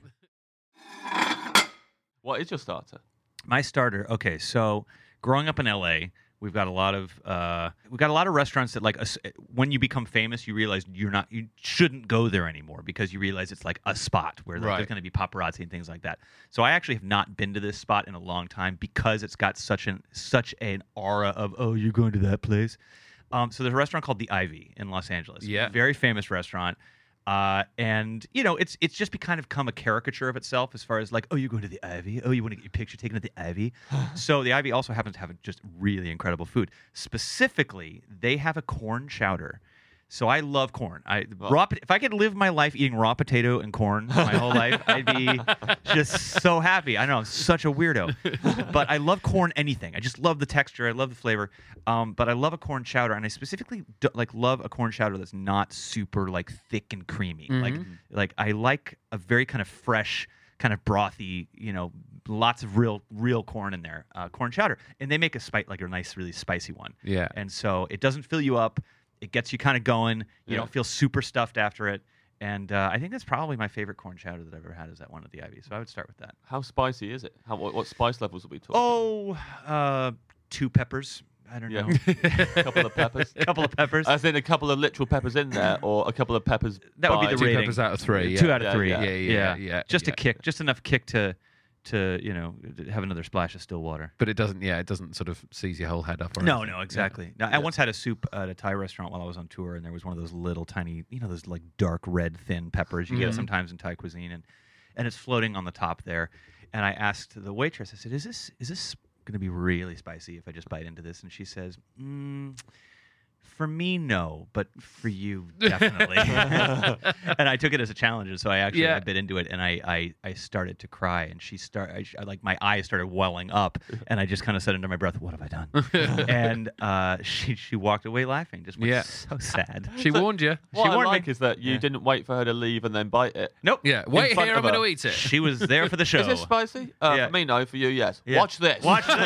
What is your starter? My starter. Okay, so growing up in L A, we've got a lot of uh, we've got a lot of restaurants that like us- when you become famous, you realize you're not you shouldn't go there anymore because you realize it's like a spot where like, Right. there's going to be paparazzi and things like that. So I actually have not been to this spot in a long time because it's got such an such an aura of oh you're going to that place. Um, so there's a restaurant called the Ivy in Los Angeles. Yeah. Very famous restaurant. Uh, and you know, it's it's just be kind of become a caricature of itself as far as like, oh, you're going to the Ivy. Oh, you want to get your picture taken at the Ivy. So the Ivy also happens to have just really incredible food. Specifically, they have a corn chowder. So I love corn. I raw. pot- If I could live my life eating raw potato and corn my whole life, I'd be just so happy. I know I'm such a weirdo, but I love corn. Anything. I just love the texture. I love the flavor. Um, but I love a corn chowder, and I specifically do, like love a corn chowder that's not super like thick and creamy. Like like I like a very kind of fresh, kind of brothy. You know, lots of real real corn in there. Uh, corn chowder, and they make a spice like a nice, really spicy one. Yeah. And so it doesn't fill you up. It gets you kind of going. You Yeah. don't feel super stuffed after it. And uh, I think that's probably my favorite corn chowder that I've ever had is that one at the Ivy. So I would start with that. How spicy is it? How what, what spice levels are we talking? Oh, uh, two peppers. I don't Yeah. know. a couple of peppers. A couple of peppers. As in a couple of literal peppers in there, or a couple of peppers. That would be by- the Two rating. peppers out of three. Yeah. Two out of Yeah, three. yeah. Yeah, yeah, yeah, Just yeah. a kick, just enough kick to, to you know, have another splash of still water. But it doesn't, yeah, it doesn't sort of seize your whole head up. Or No, anything. no, exactly. Now, I once had a soup at a Thai restaurant while I was on tour, and there was one of those little tiny, you know, those like dark red thin peppers you get sometimes in Thai cuisine, and and it's floating on the top there. And I asked the waitress, I said, "Is this is this going to be really spicy if I just bite into this?" And she says, mm, "For me, no, but for you, definitely." And I took it as a challenge, and so I actually Yeah. I bit into it, and I, I I started to cry, and she start I, I like my eyes started welling up, and I just kind of said under my breath, "What have I done?" And uh, she she walked away laughing, just went Yeah. so sad. She warned you. What She I warned like me. is that you Yeah. didn't wait for her to leave and then bite it. Nope. Yeah, wait front here, I'm of her. going to eat it. She was there for the show. Is this spicy? Uh, Yeah. For me, no. For you, yes. Yeah. Watch this. Watch this.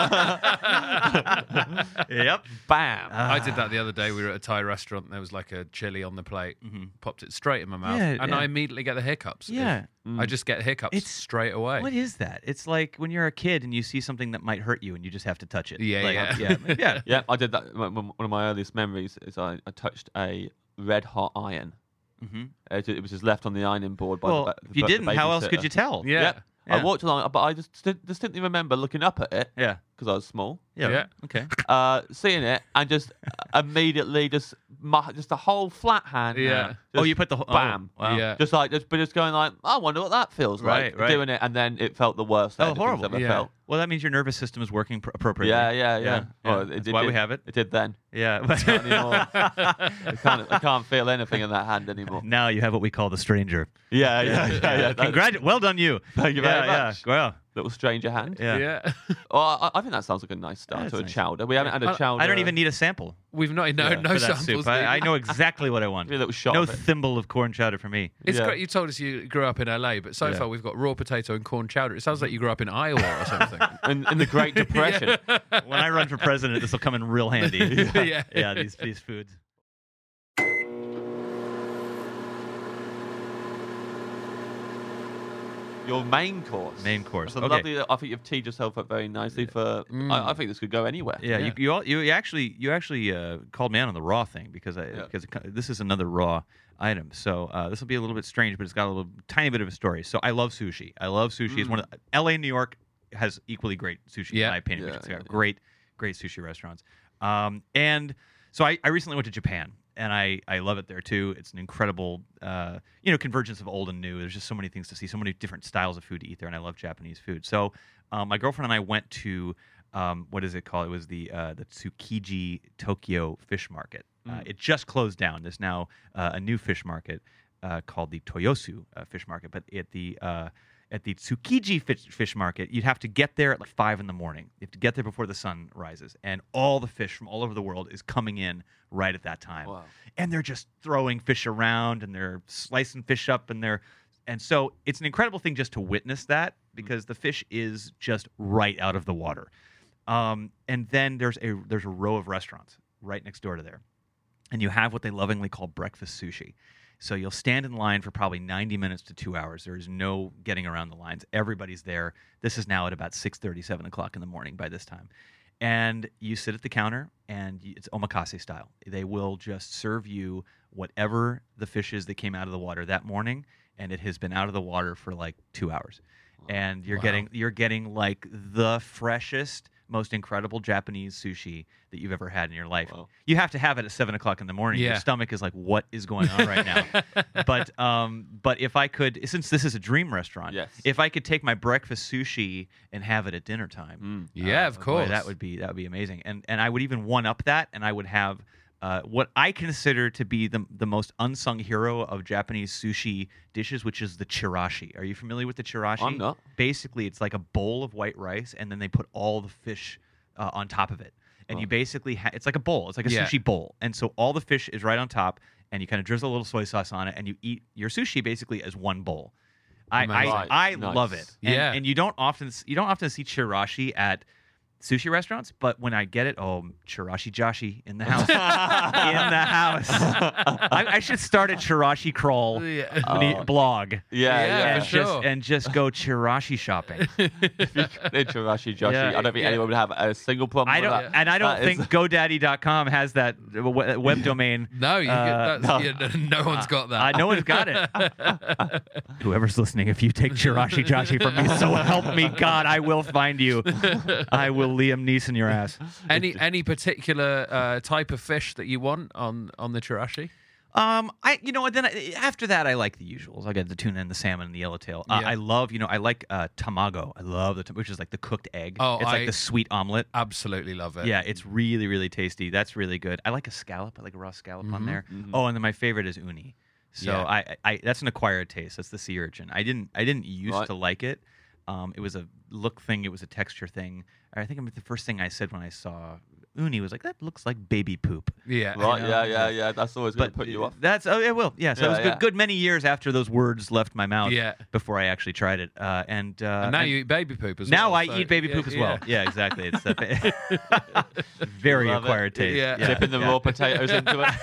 Yep. Bam. I did that the other day. We were at a Thai restaurant. And there was like a chili on the plate. Popped it straight in my mouth, Mm-hmm. Yeah, and yeah. I immediately get the hiccups. Yeah. I just get hiccups It's- straight away. What is that? It's like when you're a kid and you see something that might hurt you and you just have to touch it. Yeah, Like, yeah. yeah, yeah. Yeah, I did that. One one of my earliest memories is I, I touched a red hot iron. Mm-hmm. It, it was just left on the ironing board. By Well, the, ba- if you the didn't, how else could babysitter. you tell? Yeah. Yeah. Yeah. I walked along, but I just sti- distinctly remember looking up at it, Yeah. because I was small. Yeah. Yeah. Okay. Uh, seeing it and just immediately just mu- just a whole flat hand. Yeah. Just Oh, you put the whole oh, bam. wow. Yeah. Just like just, but just going like, I wonder what that feels Right, like right. doing it, and then it felt the worst. Oh, anything's horrible. Ever Yeah. felt. Well, that means your nervous system is working pr- appropriately. Yeah, yeah, yeah. Yeah, Well, yeah. it, That's it why did, we have it. It did then. Yeah. Not anymore. I can't. I can't feel anything in that hand anymore. Now you have what we call the stranger. Yeah, yeah, yeah. yeah, That's- Congratu- well done, you. Thank you yeah, very much. Yeah. Well, Little stranger hand. yeah. Yeah. Well, I, I think that sounds like a nice start Yeah, to a it's nice. chowder. We haven't had a I- chowder. I don't even need a sample We've not no Yeah, no for that samples. soup. I, I needed. know exactly what I want. Give me a little shot No of it. thimble of corn chowder for me. It's Yeah. great. You told us you grew up in L A, but so Yeah. far we've got raw potato and corn chowder. It sounds like you grew up in Iowa or something. in, in the Great Depression. When I run for president, this will come in real handy. Yeah. yeah, these these foods. Your main course. Main course. So Okay. lovely. I think you've teed yourself up very nicely for. Mm. I, I think this could go anywhere. Yeah, Yeah. You, you all- you actually you actually uh, called me out on the raw thing because I Yeah. because it, co- this is another raw item. So uh, this will be a little bit strange, but it's got a little tiny bit of a story. So I love sushi. I love sushi. It's one of the, L A and New York has equally great sushi Yeah. in my opinion. Yeah, which is yeah, got yeah. great great sushi restaurants. Um, and so I, I recently went to Japan. And I, I love it there too. It's an incredible, uh, you know, convergence of old and new. There's just so many things to see, so many different styles of food to eat there, and I love Japanese food. So um, my girlfriend and I went to um, what is it called? It was the uh, the Tsukiji Tokyo Fish Market. Uh, it just closed down. There's now uh, a new fish market uh, called the Toyosu uh, Fish Market. But at the uh, at the Tsukiji fish, fish Market, you'd have to get there at like five in the morning. You have to get there before the sun rises, and all the fish from all over the world is coming in right at that time. Wow. And they're just throwing fish around, and they're slicing fish up, and they're and so it's an incredible thing just to witness that because the fish is just right out of the water. Um, and then there's a there's a row of restaurants right next door to there, and you have what they lovingly call breakfast sushi. So you'll stand in line for probably ninety minutes to two hours. There is no getting around the lines. Everybody's there. This is now at about six thirty, seven o'clock in the morning by this time. And you sit at the counter, and you- it's omakase style. They will just serve you whatever the fish is that came out of the water that morning, and it has been out of the water for like two hours. And you're Wow. getting you're getting like the freshest, most incredible Japanese sushi that you've ever had in your life. Wow. You have to have it at seven o'clock in the morning. Yeah. Your stomach is like, what is going on right now? but um, but if I could, since this is a dream restaurant, Yes. if I could take my breakfast sushi and have it at dinner time, Mm. Yeah, uh, of boy, course. that would be that would be amazing. And and I would even one up that, and I would have uh, what I consider to be the the most unsung hero of Japanese sushi dishes, which is the chirashi. Are you familiar with the chirashi? I'm not. Basically, it's like a bowl of white rice, and then they put all the fish uh, on top of it. And you basically ha- it's like a bowl. It's like a Yeah. sushi bowl, and so all the fish is right on top, and you kind of drizzle a little soy sauce on it, and you eat your sushi basically as one bowl. I Amazing. I, I Nice. love it. And, Yeah. and you don't often s- you don't often see chirashi at sushi restaurants, but when I get it, oh, chirashi joshi in the house, in the house. I, I should start a chirashi crawl Yeah. ne- Oh. blog. Yeah, Yeah, yeah. And for just sure. and just go chirashi shopping. Chirashi Joshi. Yeah. I don't think Yeah. anyone would have a single problem I with don't, that. and I don't That is- think GoDaddy dot com has that w- web domain. No, you Uh, get, that's, yeah, no one's got that. Uh, no one's got it. Whoever's listening, if you take Chirashi Joshi from me, so help me God, I will find you. I will Liam Neeson your ass. Any any particular uh, type of fish that you want on on the chirashi? Um, I you know then I, after that I like the usuals. I get the tuna and the salmon and the yellowtail. Uh, Yeah. I love you know I like uh, tamago. I love the which is like the cooked egg. Oh, it's I- like the sweet omelet. Absolutely love it. Yeah, it's really, really tasty. That's really good. I like a scallop. I like a raw scallop on there. mhm. Oh, and then my favorite is uni. So Yeah. I, I, that's an acquired taste. That's the sea urchin. I didn't, I didn't used Right. to like it. Um, it was a look thing. It was a texture thing. I think the first thing I said when I saw uni was like, that looks like baby poop. Yeah. Right, you know, yeah, yeah, yeah. That's always going But to put you off. that's oh it will. Yeah, so it was Yeah, good, yeah. good many years after those words left my mouth. Yeah. Before I actually tried it. Uh, and, uh, And now and- you eat baby poop as now well. I so- eat baby yeah, poop as yeah. well. Yeah, exactly. It's a very Love it. acquired taste. Yeah. Yeah. Dipping the yeah. raw potatoes into it.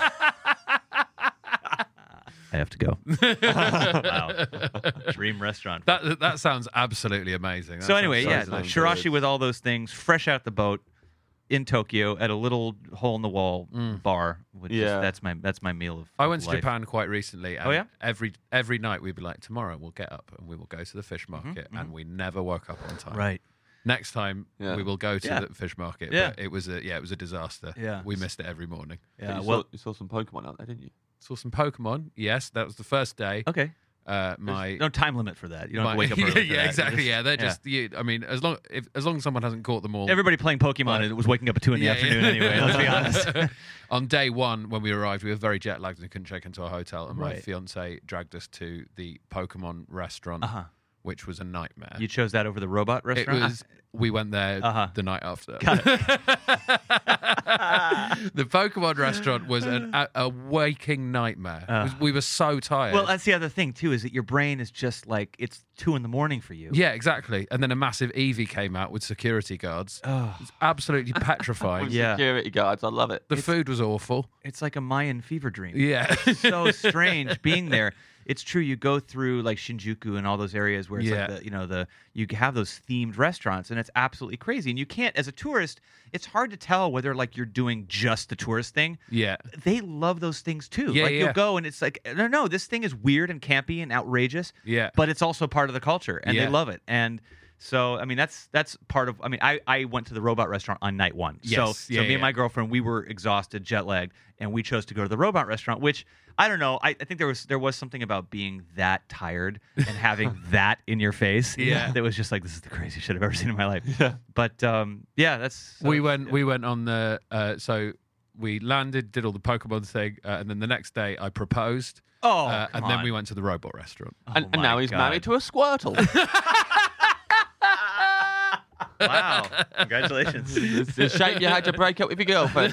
I have to go. Wow. Dream restaurant. That that sounds absolutely amazing. That so anyway, sounds yeah, so delicious. Chirashi with all those things, fresh out the boat in Tokyo at a little hole in the wall bar. Which is, Yeah. that's my that's my meal of. I of went to life. Japan quite recently. And Oh, yeah? Every every night we'd be like, tomorrow we'll get up and we will go to the fish market, and we never woke up on time. Right. Next time Yeah. we will go to Yeah. the fish market. Yeah. But it was a yeah, it was a disaster. Yeah. We missed it every morning. Yeah. you, Well. saw, you saw some Pokemon out there, didn't you? Saw some Pokemon. Yes, that was the first day. Okay. Uh, There's my no time limit for that. You don't my, have to wake up yeah, early. for yeah, that. exactly. Just- yeah, they're just. You, I mean, as long if as long as someone hasn't caught them all. Everybody playing Pokemon Right. it was waking up at two in the Yeah, afternoon yeah. anyway. Let's be honest. On day one, when we arrived, we were very jet lagged and couldn't check into our hotel. And my Right. fiance dragged us to the Pokemon restaurant, Uh huh. which was a nightmare. You chose that over the robot it restaurant. was. We went there Uh-huh. the night after. Got The Pokemon restaurant was an, a, a waking nightmare. It was- we were so tired. Well, that's the other thing too, is that your brain is just like it's two in the morning for you. yeah, exactly. And then a massive Eevee came out with security guards. Oh, It's absolutely petrifying. With Yeah. security guards, I love it. The food was awful. it's like a Mayan fever dream. Yeah. So strange being there. It's true. You go through like Shinjuku and all those areas where it's Yeah. like the, you know, the you have those themed restaurants, and it's absolutely crazy. And you can't, as a tourist, it's hard to tell whether like you're doing just the tourist thing. Yeah. They love those things too. Yeah, like yeah. you'll go and it's like, no, no, this thing is weird and campy and outrageous. Yeah. But it's also part of the culture, and Yeah. they love it. And so, I mean, that's that's part of. I mean, I, I went to the robot restaurant on night one. Yes. So, Yeah, so me yeah. and my girlfriend, we were exhausted, jet lagged, and we chose to go to the robot restaurant. Which I don't know. I, I think there was there was something about being that tired and having that in your face. Yeah. That was just like, this is the craziest shit I've ever seen in my life. Yeah. But um, yeah, that's. so- we went we went on the uh, so we landed, did all the Pokemon thing, uh, and then the next day I proposed. Oh, uh, come and then on. we went to the robot restaurant. and, Oh and now my he's God. married to a Squirtle. Wow! Congratulations. It's a shame you had to break up with your girlfriend.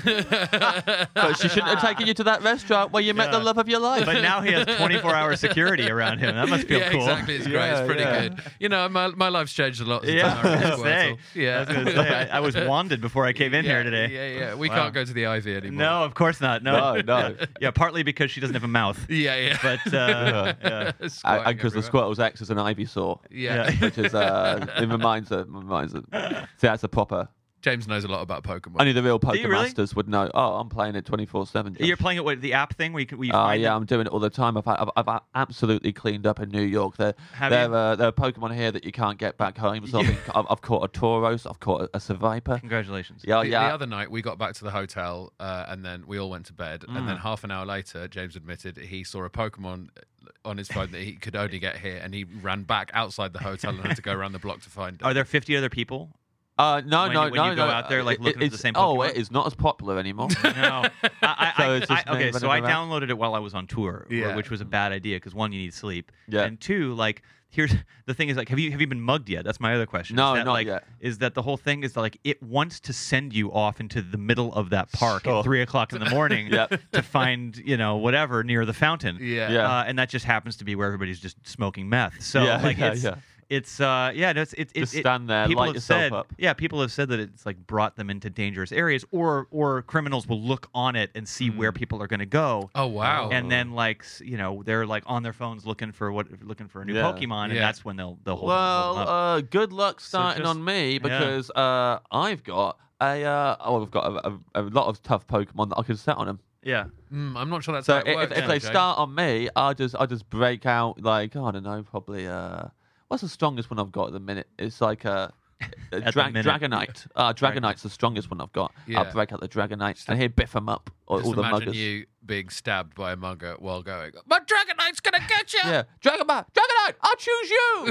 But she shouldn't have taken you to that restaurant where you met the Yeah. love of your life. But now he has twenty-four hour security around him. That must feel yeah, cool. exactly. It's great. Yeah, it's pretty yeah. good. You know, my my life's changed a lot since Yeah, I I married was gonna say. Squirtle. Yeah, I was gonna say, I, I was wanded before I came in yeah, here today. Yeah, yeah. We Wow. can't go to the Ivy anymore. No, of course not. No, No, no. Yeah, partly because she doesn't have a mouth. Yeah, yeah. But uh, yeah. Squatting And because the everywhere. Squirtle's ex is an Ivysaur. Yeah. Which is, uh, it reminds her, reminds her. See, that's a proper. James knows a lot about Pokemon. Only the real Do you really? Pokemasters would know. Oh, I'm playing it twenty-four seven. You're playing it with the app thing where you, can- where you Oh find yeah, it? I'm doing it all the time. I've, I've, I've absolutely cleaned up in New York. There, Have there, you? uh, there are Pokemon here that you can't get back home. So I've, been, I've, I've caught a Tauros. I've caught a, a Seviper. Congratulations. Yeah, the, yeah. the other night we got back to the hotel uh, and then we all went to bed and Mm. then half an hour later James admitted he saw a Pokemon on his phone that he could only get here and he ran back outside the hotel and had to go around the block to find it. Are there fifty other people? Uh, no, When no, you- when no, you go no. out there, like, It- looking for the it's- same Oh, Pokemon? it is not as popular anymore. No. I, I, So I, it's just I- me okay, so I running around? downloaded it while I was on tour, wh- Yeah. which was a bad idea because one, you need sleep, Yeah. and two, like here's the thing is like, have you have you been mugged yet? That's my other question. No, is that, not like, yet. Is that the whole thing? Is that like it wants to send you off into the middle of that park Sure. at three o'clock in the morning Yep. to find you know whatever near the fountain. Yeah. Yeah. Uh, and that just happens to be where everybody's just smoking meth. So Yeah, like yeah, it's. yeah. It's uh yeah no, it's it, it, Just it- stand there, people light have yourself said, up. Yeah, people have said that it's like brought them into dangerous areas, or or criminals will look on it and see where people are going to go. Oh, wow. And then like s- you know they're like on their phones looking for what looking for a new Yeah. Pokemon, and Yeah. that's when they'll they'll hold, hold Well, them up. uh, good luck starting just- on me because uh, I've got a uh, oh, I've got a, a, a lot of tough Pokemon that I can set on them. yeah. Mm, I'm not sure that's So how it if, works. if though, they James. start on me, I'll just I'll just break out like oh, I don't know, probably uh, what's the strongest one I've got at the minute? It's like a. a the dra- minute. Dragonite. Uh, Dragonite's the strongest one I've got. Yeah. I'll break out the Dragonite and here biff them up. All, Just all the imagine muggers. you being stabbed by a mugger while going, my Dragonite's going to get you! Yeah, Dragonite, Dragonite, I choose you.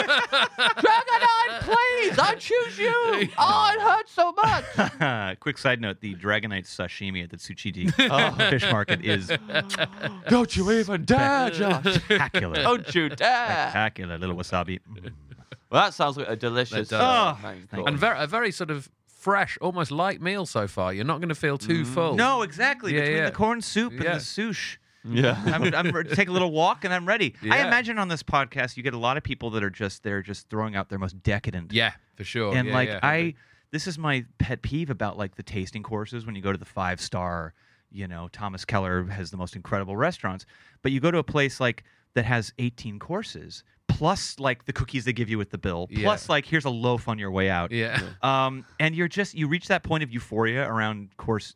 Dragonite, please, I choose you. Oh, it hurts so much. Quick side note: the Dragonite sashimi at the Tsuchiji fish market is Don't you even dare, Josh. spectacular. Don't you dare. Spectacular little wasabi. Mm. Well, that sounds like a delicious. That does. uh, Oh, main thank course. And very, a very sort of fresh, almost light meal so far. You're not going to feel too full. No, exactly. Yeah, Between yeah. the corn soup and Yeah. the sush. Yeah. I'm, I'm re- take a little walk and I'm ready. I Yeah. imagine on this podcast you get a lot of people that are just they're just throwing out their most decadent. Yeah, for sure. And Yeah, like yeah. I, this is my pet peeve about like the tasting courses when you go to the five star. You know, Thomas Keller has the most incredible restaurants, but you go to a place like that has eighteen courses plus like the cookies they give you with the bill, Yeah. plus like here's a loaf on your way out. Yeah. Um, and you're just you reach that point of euphoria around course eight,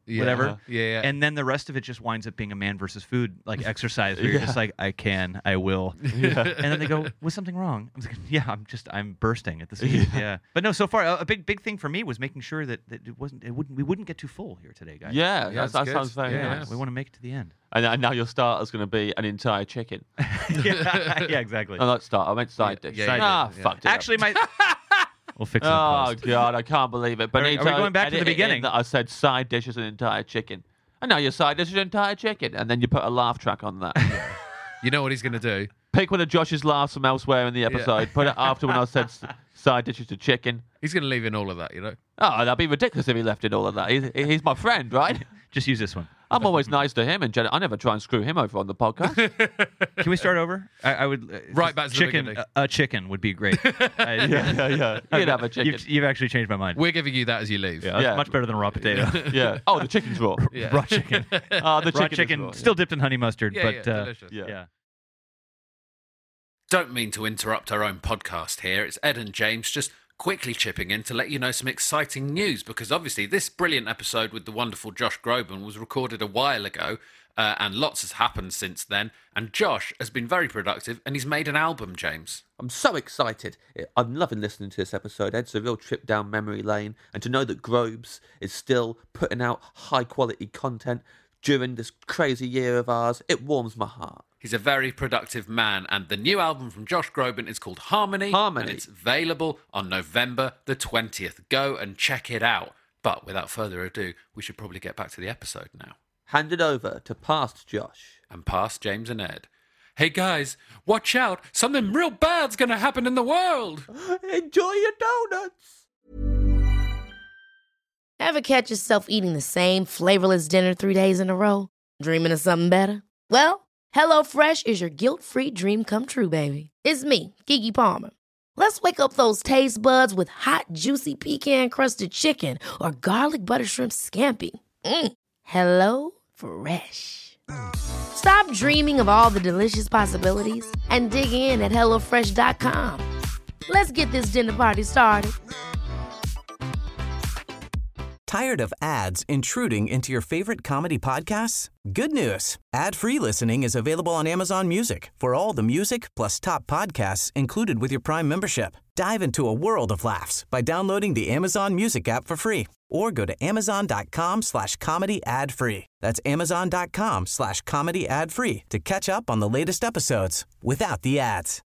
Yeah. whatever. Yeah, yeah. And then the rest of it just winds up being a man versus food like exercise where you're just like, I can, I will. Yeah. And then they go, was something wrong? I'm like, yeah, I'm just, I'm bursting at the seams. Yeah. yeah. But no, so far, a, a big, big thing for me was making sure that, that it wasn't, it wouldn't, we wouldn't get too full here today, guys. Yeah, Yeah, that's, that's that good. sounds very Yeah. nice. We want to make it to the end. And, and now your starter's going to be an entire chicken. yeah, yeah, exactly. No, not starter. I meant side Yeah, dish. yeah, Side ah, dish, yeah. fucked it up. Actually, my. We'll fix it. in Oh post. God, I can't believe it. Are we- Benito, are we going back to the edit it in beginning? That I said side dish is an entire chicken, and now your side dish is an entire chicken, and then you put a laugh track on that. You know what he's going to do? Pick one of Josh's laughs from elsewhere in the episode. Put it after when I said s- side dish is a chicken. He's going to leave in all of that, you know? Oh, that'd be ridiculous if he left in all of that. He's, he's my friend, right? Just use this one. I'm always nice to him, and gen- I never try and screw him over on the podcast. Can we start over? I, I would. Uh, Right back to the chicken. beginning. A, a chicken would be great. I, yeah, yeah. You'd have a chicken. You've, you've actually changed my mind. We're giving you that as you leave. Yeah, that's Yeah. much better than a raw potato. Yeah. Oh, the chicken's raw. Yeah. Raw chicken. Oh, the raw chicken. is chicken, raw, still dipped in honey mustard, Yeah, but yeah, uh, delicious. Yeah. yeah. Don't mean to interrupt our own podcast here. It's Ed and James just quickly chipping in to let you know some exciting news, because obviously this brilliant episode with the wonderful Josh Groban was recorded a while ago, uh, and lots has happened since then, and Josh has been very productive and he's made an album, James. I'm so excited. I'm loving listening to this episode, Ed. It's a real trip down memory lane. And to know that Grobes is still putting out high-quality content during this crazy year of ours, it warms my heart. He's a very productive man, and the new album from Josh Groban is called Harmony. Harmony. And it's available on November the twentieth. Go and check it out. But without further ado, we should probably get back to the episode now. Hand it over to past Josh. And past James and Ed. Hey guys, watch out! Something real bad's gonna happen in the world! Enjoy your donuts. Ever catch yourself eating the same flavorless dinner three days in a row? Dreaming of something better? Well, HelloFresh is your guilt-free dream come true, baby. It's me, Keke Palmer. Let's wake up those taste buds with hot, juicy pecan-crusted chicken or garlic butter shrimp scampi. Mm. Hello Fresh. Stop dreaming of all the delicious possibilities and dig in at hello fresh dot com. Let's get this dinner party started. Tired of ads intruding into your favorite comedy podcasts? Good news. Ad-free listening is available on Amazon Music for all the music plus top podcasts included with your Prime membership. Dive into a world of laughs by downloading the Amazon Music app for free or go to amazon.com slash comedy ad free. That's amazon.com slash comedy ad free to catch up on the latest episodes without the ads.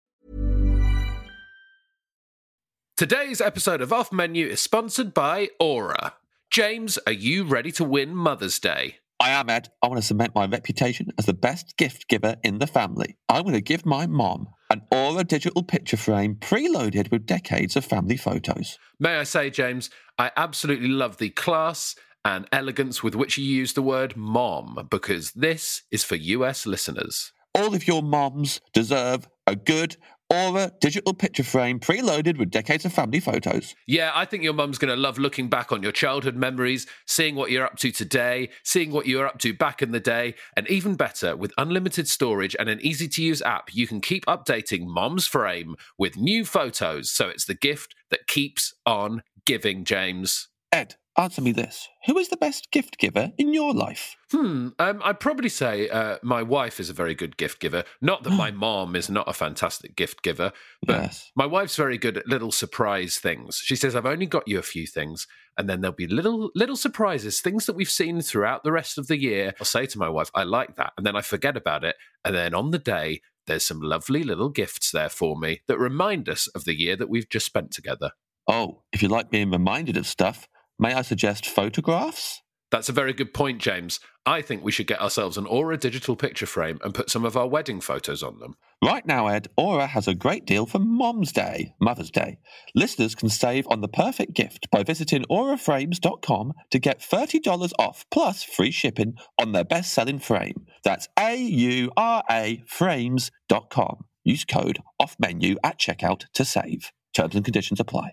Today's episode of Off Menu is sponsored by Aura. James, are you ready to win Mother's Day? I am, Ed. I want to cement my reputation as the best gift giver in the family. I'm going to give my mom an Aura digital picture frame preloaded with decades of family photos. May I say, James, I absolutely love the class and elegance with which you use the word mom, because this is for U S listeners. All of your moms deserve a good Aura digital picture frame preloaded with decades of family photos. Yeah, I think your mum's going to love looking back on your childhood memories, seeing what you're up to today, seeing what you were up to back in the day, and even better, with unlimited storage and an easy-to-use app, you can keep updating Mom's Frame with new photos, so it's the gift that keeps on giving, James. Ed, answer me this. Who is the best gift giver in your life? Hmm, um, I'd probably say uh, my wife is a very good gift giver. Not that my mom is not a fantastic gift giver, but Yes. my wife's very good at little surprise things. She says, I've only got you a few things, and then there'll be little little surprises, things that we've seen throughout the rest of the year. I'll say to my wife, I like that, and then I forget about it, and then on the day, there's some lovely little gifts there for me that remind us of the year that we've just spent together. Oh, if you like being reminded of stuff, may I suggest photographs? That's a very good point, James. I think we should get ourselves an Aura digital picture frame and put some of our wedding photos on them. Right now, Ed, Aura has a great deal for Mom's Day, Mother's Day. Listeners can save on the perfect gift by visiting aura frames dot com to get thirty dollars off plus free shipping on their best-selling frame. That's A U R A frames dot com. Use code OFFMENU at checkout to save. Terms and conditions apply.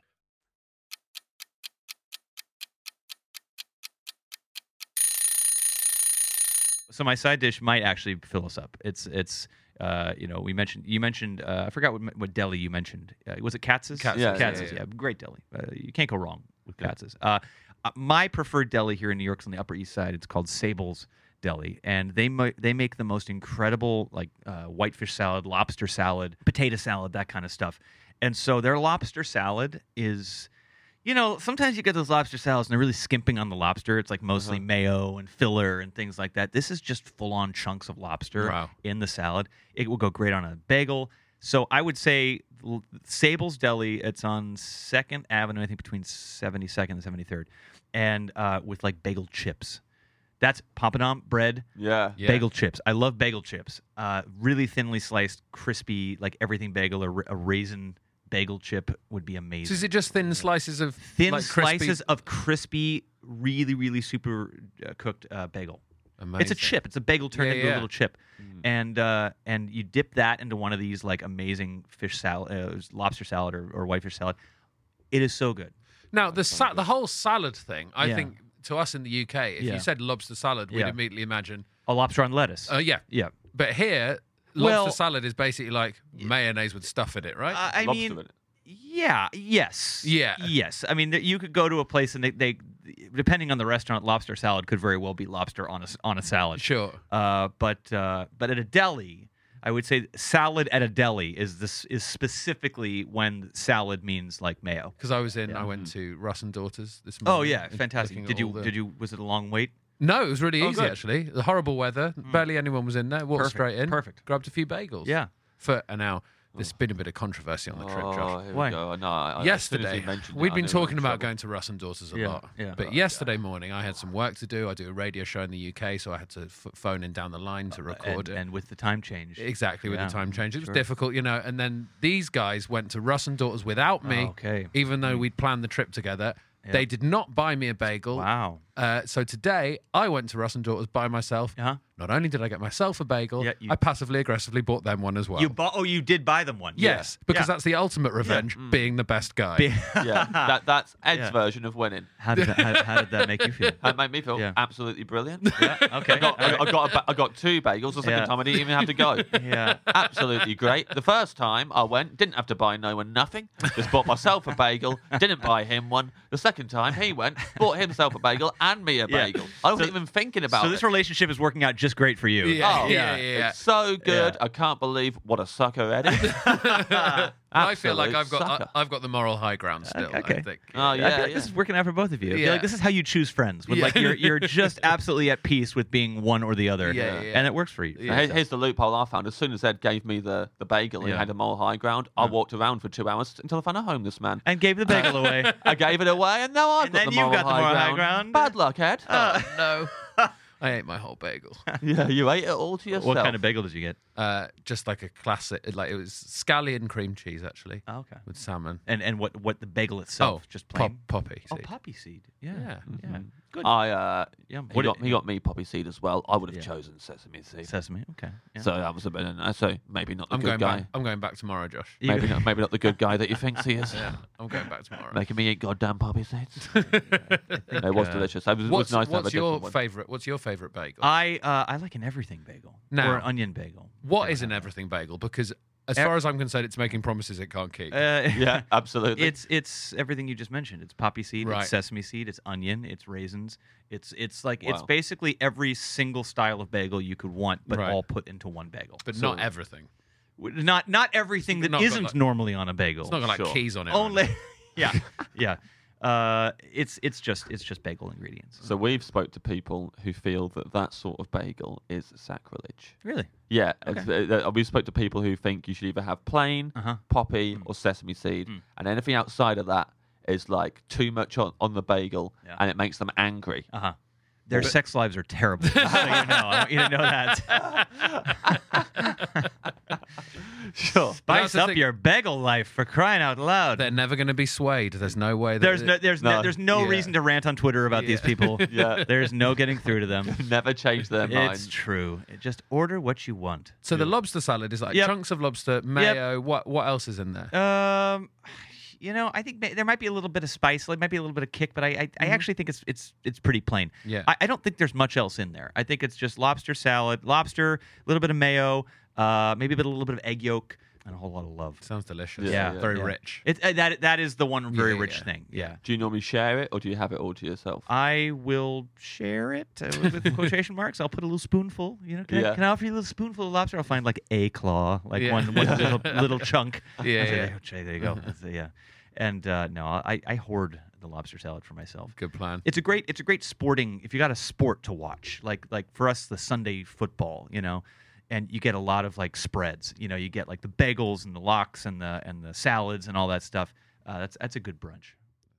So my side dish might actually fill us up. It's it's uh, you know we mentioned you mentioned uh, I forgot what what deli you mentioned. Uh, was it Katz's? Katz's, yeah, Katz's, yeah, yeah, yeah. great deli. Uh, you can't go wrong with Katz's. Uh, uh, my preferred deli here in New York is on the Upper East Side. It's called Sable's Deli, and they ma- they make the most incredible like uh, whitefish salad, lobster salad, potato salad, that kind of stuff. And so their lobster salad is, you know, sometimes you get those lobster salads and they're really skimping on the lobster. It's like mostly uh-huh. mayo and filler and things like that. This is just full-on chunks of lobster wow. in the salad. It will go great on a bagel. So I would say Sable's Deli. It's on Second Avenue, I think between seventy-second and seventy-third, and uh, with like bagel chips. That's papadum bread, Yeah. Yeah. bagel chips. I love bagel chips. Uh, really thinly sliced, crispy, like everything bagel. A, a raisin bagel chip would be amazing. So is it just thin slices of Thin like, crispy- slices of crispy, really, really super uh, cooked uh, bagel. Amazing. It's a chip. It's a bagel turned Yeah, into yeah. a little chip, and uh, and you dip that into one of these like amazing fish salad, uh, lobster salad, or, or whitefish salad. It is so good. Now the sa- the whole salad thing. I Yeah. think to us in the U K, if Yeah. you said lobster salad, we'd Yeah. immediately imagine. A lobster on lettuce. Uh, yeah, yeah. but here, lobster Well- salad is basically like mayonnaise with stuff in it, right? Uh, I Lobster mean, in it. yeah, yes, Yeah. yes. I mean, th- you could go to a place and they, they, depending on the restaurant, lobster salad could very well be lobster on a s- on a salad. Sure. Uh, but uh, but at a deli, I would say salad at a deli is this is specifically when salad means like mayo. Because I was in, Yeah. I went to Russ and Daughters this morning. Oh yeah, and fantastic. looking at Did you all the- did you was it a long wait? No, it was really Oh, easy good. actually. The horrible weather, barely anyone was in there. Walked Perfect, straight in, perfect. grabbed a few bagels. Yeah. For and now there's been a bit of controversy on the trip, Oh, Josh. here Why? we go. No, I, as soon as Yesterday, you mentioned it, we'd I been knew we were talking in about trouble. going to Russ and Daughters a Yeah, lot. yeah. But Oh, yesterday morning, I had some work to do. I do a radio show in the U K, so I had to f- phone in down the line to record and, it. and with the time change. Exactly, with Yeah, the time change. It was sure. difficult, you know. And then these guys went to Russ and Daughters without me, Oh, okay. even though we'd planned the trip together. Yeah. They did not buy me a bagel. Wow. Uh, so today, I went to Russ and Daughters by myself. Uh-huh. Not only did I get myself a bagel, Yeah, you- I passively aggressively bought them one as well. You bought? Oh, you did buy them one. yes, Yeah. because Yeah. that's the ultimate revenge, being the best guy. Be- Yeah, that, that's Ed's Yeah. version of winning. how did that, how, how did that make you feel? That made me feel Yeah. absolutely brilliant. Yeah. Okay. I got, I, I got, a ba- I got two bagels. The second Yeah. time I didn't even have to go. Yeah. Absolutely great. The first time I went, didn't have to buy no one nothing. Just bought myself a bagel, didn't buy him one. The second time he went, bought himself a bagel and me a Yeah. bagel. I wasn't So- even thinking about So it. this relationship is working out just great for you. Yeah. Oh, yeah, yeah, yeah. It's so good. Yeah. I can't believe what a sucker Ed is. I feel like Absolute I've got sucker. I, I've got the moral high ground still. Okay. I think. Oh, I yeah, feel like yeah. this is working out for both of you. I feel Yeah. like this is how you choose friends. When like Yeah. you're you're just absolutely at peace with being one or the other. Yeah, yeah, yeah. And it works for you. So here- here's the loophole I found. As soon as Ed gave me the, the bagel and Yeah. had a moral high ground, I walked around for two hours until I found a homeless man. And gave the bagel away. I gave it away, and now I've And got then the you've moral, got the high, moral high ground. ground. Bad luck, Ed. Oh, no. I ate my whole bagel. Yeah, you ate it all to yourself. What kind of bagel did you get? Uh, just like a classic, like it was scallion cream cheese actually Oh, okay. with salmon. And and what what the bagel itself? just pop, plain. poppy. Oh, seed. poppy seed. Yeah. Yeah. Yeah. Good. I uh, Yum. he What got did- he got me poppy seed as well. I would have Yeah. chosen sesame seed. Sesame. Okay. Yeah. So that was a bit. Uh, so maybe not the I'm good going guy. back. I'm going back tomorrow, Josh. You- Maybe not. Maybe not the good guy that you think he is. Yeah, I'm going back tomorrow. Making me eat goddamn poppy seeds. it was uh, delicious. It was, it What's, was nice to have a what's your different one. favorite? What's your favorite bagel? I uh, I like an everything bagel Now- or an onion bagel. what is an everything bagel? Because as Er- far as I'm concerned, it's making promises it can't keep. Uh, Yeah, absolutely. It's it's everything you just mentioned. It's poppy seed, Right. it's sesame seed, it's onion, it's raisins. It's it's like it's Wow. basically every single style of bagel you could want, but Right. all put into one bagel. but so- not everything. W- not not everything that Not got isn't like- normally on a bagel. It's not got like Sure. keys on it. Only yeah yeah. Uh, it's it's just it's just bagel ingredients. So we've spoke to people who feel that that sort of bagel is sacrilege. Really, Yeah, it's- uh, uh, we spoke to people who think you should either have plain, Uh-huh. poppy, or sesame seed, Mm. and anything outside of that is like too much on, on the bagel, Yeah. and it makes them angry. uh huh. Their sex lives are terrible. Just so you know, I want you to know that. Sure. Spice That's the up thing. your bagel life for crying out loud. They're never going to be swayed. There's no way. That There's no, there's no, No. there's no Yeah. reason to rant on Twitter about these Yeah. people. Yeah. There's no getting through to them. Never change their It's mind. true. Just order what you want. So the lobster salad is like Yep. chunks of lobster, mayo. What what else is in there? Um, you know, I think ma- there might be a little bit of spice. There might be a little bit of kick, but I I, I actually think it's it's it's pretty plain. Yeah. I, I don't think there's much else in there. I think it's just lobster salad, lobster, a little bit of mayo, uh, maybe a bit a little bit of egg yolk, and a whole lot of love. Sounds delicious. Yeah, yeah, very yeah. rich. It, uh, that that is the one very Yeah, rich yeah. thing. Yeah. Do you normally share it, or do you have it all to yourself? I will share it uh, with, with quotation marks. I'll put a little spoonful. You know, can, I, Yeah. can I offer you a little spoonful of lobster? I'll find like a claw, like Yeah. one one little little chunk. Yeah, I'll say, yeah. "There- Jay, there you go. That's it, yeah. And uh, no, I, I hoard the lobster salad for myself. Good plan. It's a great it's a great sporting if you got a sport to watch. Like like for us the Sunday football, you know, and you get a lot of like spreads. You know, you get like the bagels and the lox and the and the salads and all that stuff. Uh, that's that's a good brunch.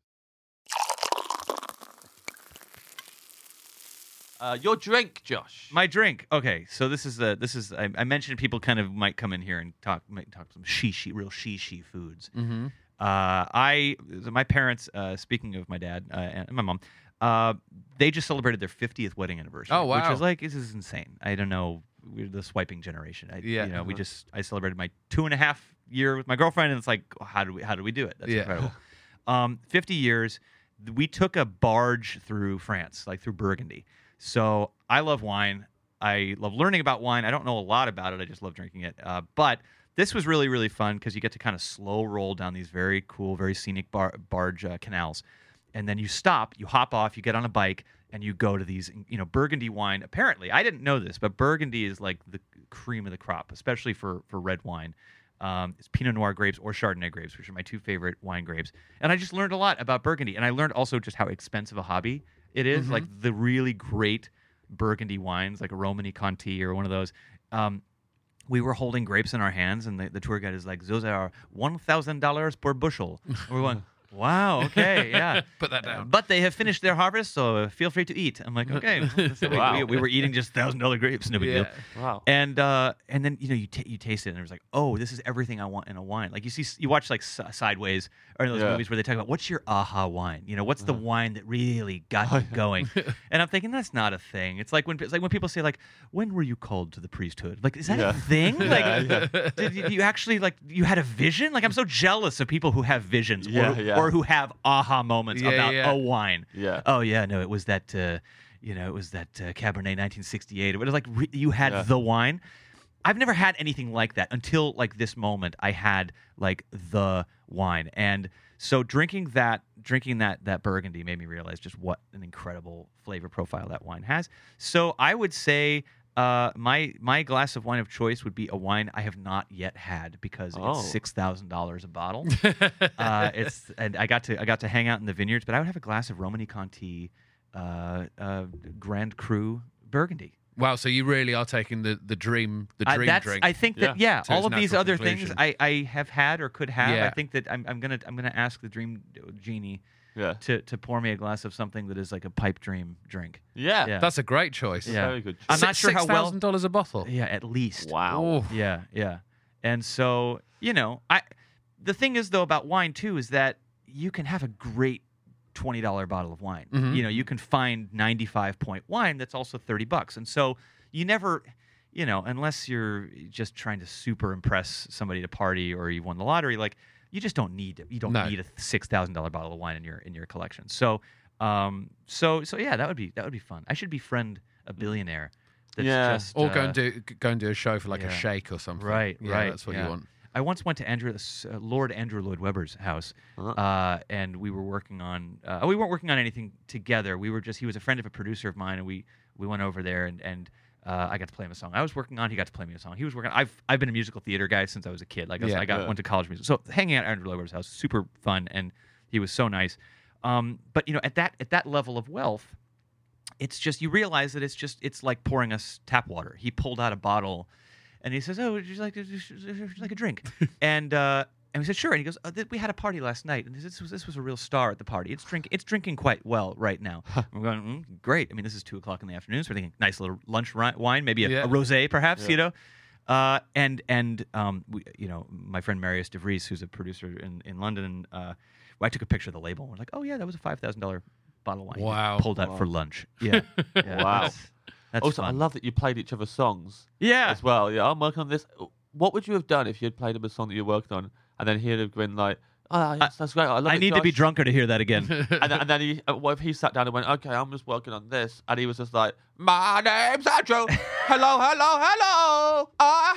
Uh, your drink, Josh. My drink. Okay, so this is the this is I, I mentioned people kind of might come in here and talk might talk some shishi real shishi foods. Mm-hmm. Uh, I my parents. Uh, speaking of my dad uh, and my mom, uh, they just celebrated their fiftieth wedding anniversary. Oh, wow. Which is like this is insane. I don't know. We're the swiping generation. I, Yeah. You know, we just I celebrated my two and a half year with my girlfriend, and it's like how do we how do we do it? That's Yeah. incredible. Um, fifty years. We took a barge through France, like through Burgundy. So I love wine. I love learning about wine. I don't know a lot about it. I just love drinking it. Uh, but this was really, really fun because you get to kind of slow roll down these very cool, very scenic bar- barge uh, canals. And then you stop, you hop off, you get on a bike, and you go to these, you know, Burgundy wine. Apparently, I didn't know this, but Burgundy is like the cream of the crop, especially for, for red wine. Um, it's Pinot Noir grapes or Chardonnay grapes, which are my two favorite wine grapes. And I just learned a lot about Burgundy. And I learned also just how expensive a hobby it is. Mm-hmm. Like the really great Burgundy wines, like a Romani Conti or one of those. Um, we were holding grapes in our hands, and the, the tour guide is like, those are one thousand dollars per bushel. And we went, wow, okay, yeah. Put that down. But they have finished their harvest, so feel free to eat. I'm like, okay. So we, Wow. we, we were eating just one thousand dollars grapes, no big Yeah. deal. Wow. And uh, and then you know you t- you taste it and it was like, oh, this is everything I want in a wine. Like you see, you watch like S- Sideways or those Yeah. movies where they talk about what's your aha wine. You know, what's the wine that really got you going? And I'm thinking that's not a thing. It's like when it's like when people say like, when were you called to the priesthood? Like, is that Yeah. a thing? Like, Yeah, did you, you actually like you had a vision? Like, I'm so jealous of people who have visions Yeah, or, yeah. or who have aha moments Yeah, about yeah. a wine. Yeah. Oh yeah, no, it was that. Uh, you know, it was that uh, Cabernet nineteen sixty-eight. It was like re- you had Yeah. the wine. I've never had anything like that until like this moment. I had like the wine, and so drinking that, drinking that that Burgundy made me realize just what an incredible flavor profile that wine has. So I would say uh, my my glass of wine of choice would be a wine I have not yet had because Oh. it's six thousand dollars a bottle. uh, it's and I got to I got to hang out in the vineyards, but I would have a glass of Romani Conti, uh, uh, Grand Cru Burgundy. Wow, so you really are taking the, the dream the I, dream that's, drink. I think that Yeah. yeah, To all its of these natural other conclusion. things I, I have had or could have. Yeah. I think that I'm, I'm gonna I'm gonna ask the dream genie Yeah. to, to pour me a glass of something that is like a pipe dream drink. Yeah. Yeah. That's a great choice. Yeah. Very good. I'm not sure how Six well. thousand dollars a bottle. Yeah, at least. Wow. Oh. Yeah, yeah. And so, you know, I the thing is though about wine too is that you can have a great twenty dollars bottle of wine. Mhm. You know, you can find ninety-five point wine that's also thirty bucks. And so you never, you know, unless you're just trying to super impress somebody to party or you won the lottery, like you just don't need you don't No. need a six thousand dollars bottle of wine in your in your collection. So um so so yeah, that would be that would be fun. I should befriend a billionaire that's Yeah. just Or go uh, and do go and do a show for like yeah. a shake or something. Right, Yeah, right, That's what yeah. you want. I once went to Andrew, uh, Lord Andrew Lloyd Webber's house, Uh-huh. uh, and we were working on. Uh, oh, we weren't working on anything together. We were just. He was a friend of a producer of mine, and we we went over there, and and uh, I got to play him a song. I was working on. He got to play me a song. He was working. I've I've been a musical theater guy since I was a kid. Like I, was, Yeah. I got Yeah. went to college music. So hanging out at Andrew Lloyd Webber's house, super fun, and he was so nice. Um, but you know, at that at that level of wealth, it's just you realize that it's just it's like pouring us tap water. He pulled out a bottle, and he says, "Oh, would you like would you like a drink?" and uh, and we said, "Sure." And he goes, oh, th- "We had a party last night, and this was this was a real star at the party. It's drink it's drinking quite well right now." And we're going, mm, "Great." I mean, this is two o'clock in the afternoon, so we're thinking nice little lunch ri- wine, maybe a, Yeah. a rosé, perhaps, Yeah. you know. Uh, and and um, we, you know, my friend Marius De Vries, who's a producer in in London, uh, I took a picture of the label. And we're like, "Oh yeah, that was a five thousand dollar bottle of wine. He just Wow. pulled out for lunch." Yeah. Yeah, Wow. That's, that's also, fun. I love that you played each other's songs Yeah. as well. Yeah, I'm working on this. What would you have done if you had played him a song that you're working on, and then he'd have been like, "Oh, yes, that's great. I love I it, need to be Josh." drunker to hear that again. and, then, and then he, uh, what if he sat down and went, "Okay, I'm just working on this," and he was just like, "My name's Andrew. Hello, hello, hello. I have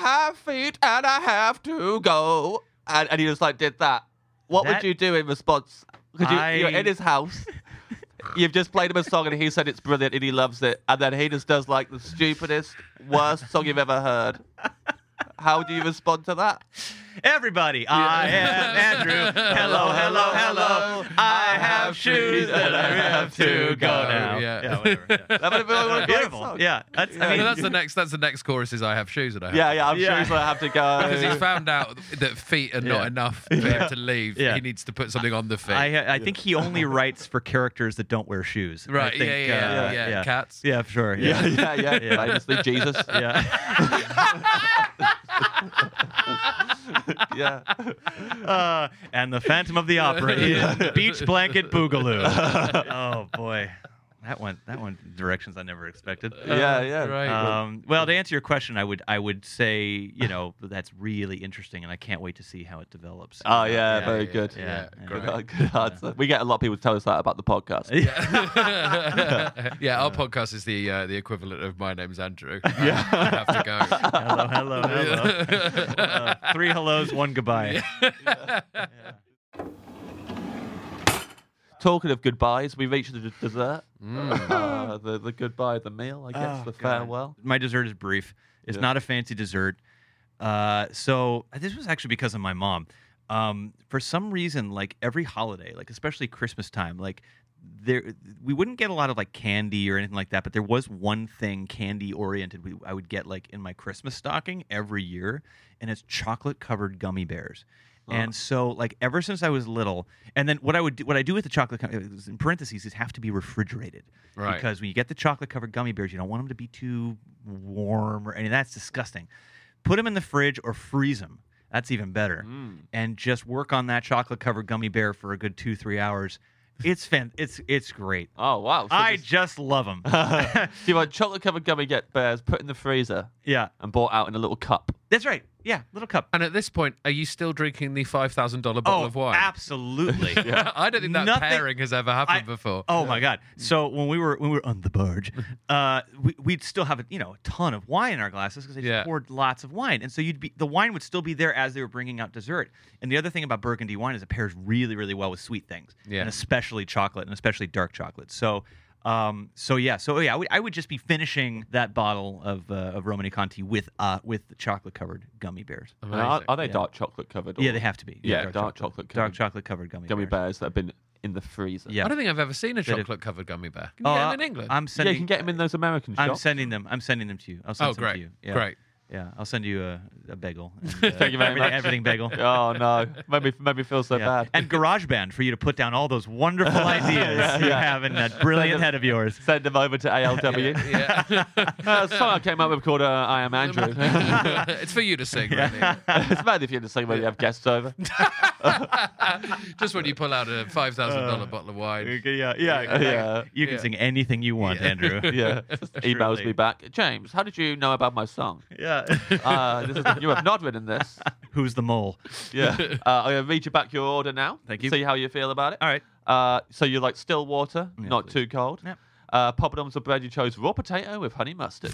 feet and I have to go. And, and he just like did that. What That- would you do in response? Because you, I- you're in his house. You've just played him a song and he said it's brilliant and he loves it. And then he just does like the stupidest, worst song you've ever heard. How do you respond to that? Everybody, I am Andrew. Hello, hello, hello. I have shoes that I have to go now. Yeah. yeah whatever. Yeah. That would have been what a great Beautiful. song. Yeah, that's. I I mean, mean, that's the next. That's the next chorus. Is I have shoes and I have. Yeah, yeah, I'm Yeah. sure he's going to have to go. Because he's found out that feet are not Yeah. enough for him to leave. Yeah. He needs to put something on the feet. I, I think he only writes for characters that don't wear shoes. I right? think, yeah, yeah, uh, yeah, yeah. Cats. Yeah, for sure. Yeah, Yeah. yeah, yeah. Yeah. Famously Jesus. Yeah. Yeah. Uh, and the Phantom of the Opera is Beach Blanket Boogaloo. Oh boy, that went that went directions I never expected. Yeah, yeah. Right. Um, well, to answer your question, I would I would say you know that's really interesting, and I can't wait to see how it develops. Oh, yeah, Yeah, very yeah, good. yeah, yeah, yeah. great. Good, good answer. We get a lot of people tell us that about the podcast. yeah, our podcast is the uh, the equivalent of My Name's Andrew. Yeah, I have to go. Hello, hello, hello. Uh, three hellos, one goodbye. Talking of goodbyes, we reached the d- dessert. Uh, the, the goodbye, the meal, I guess, Oh, the God. farewell. My dessert is brief. It's Yeah. not a fancy dessert. Uh, so this was actually because of my mom. Um, for some reason, like every holiday, like especially Christmas time, like there we wouldn't get a lot of like candy or anything like that, but there was one thing candy oriented we I would get like in my Christmas stocking every year, and it's chocolate covered gummy bears. And so, like, ever since I was little, and then what I would do, what I do with the chocolate, co- in parentheses, is have to be refrigerated, Right. Because when you get the chocolate covered gummy bears, you don't want them to be too warm or any. That's disgusting. Put them in the fridge or freeze them. That's even better. And just work on that chocolate covered gummy bear for a good two, three hours. It's fan. It's it's great. Oh, wow. So I just- just love them. Do you want chocolate covered gummy get bears put in the freezer Yeah, and bought out in a little cup? that's right. Yeah, little cup. And at this point, are you still drinking the five thousand dollar bottle Oh, of wine? absolutely. I don't think that Nothing- pairing has ever happened I- before. Oh my God! So when we were when we were on the barge, uh, we, we'd still have a, you know a ton of wine in our glasses because they just Yeah. poured lots of wine, and so you'd be the wine would still be there as they were bringing out dessert. And the other thing about Burgundy wine is it pairs really really well with sweet things, Yeah. and especially chocolate and especially dark chocolate. So. Um, so yeah, so yeah, I would, I would just be finishing that bottle of uh, of Romani Conti with uh with the chocolate covered gummy bears. Amazing. Are, are they Yeah. dark chocolate covered? Yeah, they have to be. Yeah, dark chocolate dark covered chocolate covered gummy gummy bears. bears that have been in the freezer. Yeah. I don't think I've ever seen a That if- chocolate covered gummy bear. Can you Oh, get uh, them in England? I'm Yeah, sending. you can get them in those American I'm shops. sending them. I'm sending them to you. I'll send oh, some great. to you. Yeah. Great. Yeah, I'll send you a, a bagel. And, uh, Thank you very everything, much. Everything bagel. Oh, no. Made me, made me feel so Yeah. bad. And GarageBand for you to put down all those wonderful ideas Yeah, you yeah. have in that brilliant Send them- head of yours. Send them over to A L W. Yeah. Uh, song I came up with called uh, I Am Andrew. It's for you to sing, really. It's mad if you're the same when you have guests over. Just when you pull out a five thousand dollar bottle of wine. Yeah, yeah, exactly. Yeah. You can Yeah. sing anything you want, Andrew. Yeah. Emails Truly. me back. James, how did you know about my song? Yeah. Uh, this is, you have not written this. Who's the mole? Yeah. Uh, I'm going to read you back your order now. Thank you. See how you feel about it. All right. Uh, so you like still water, Yeah, not please. too cold. Yep. Uh, poppadoms of bread, you chose raw potato with honey mustard.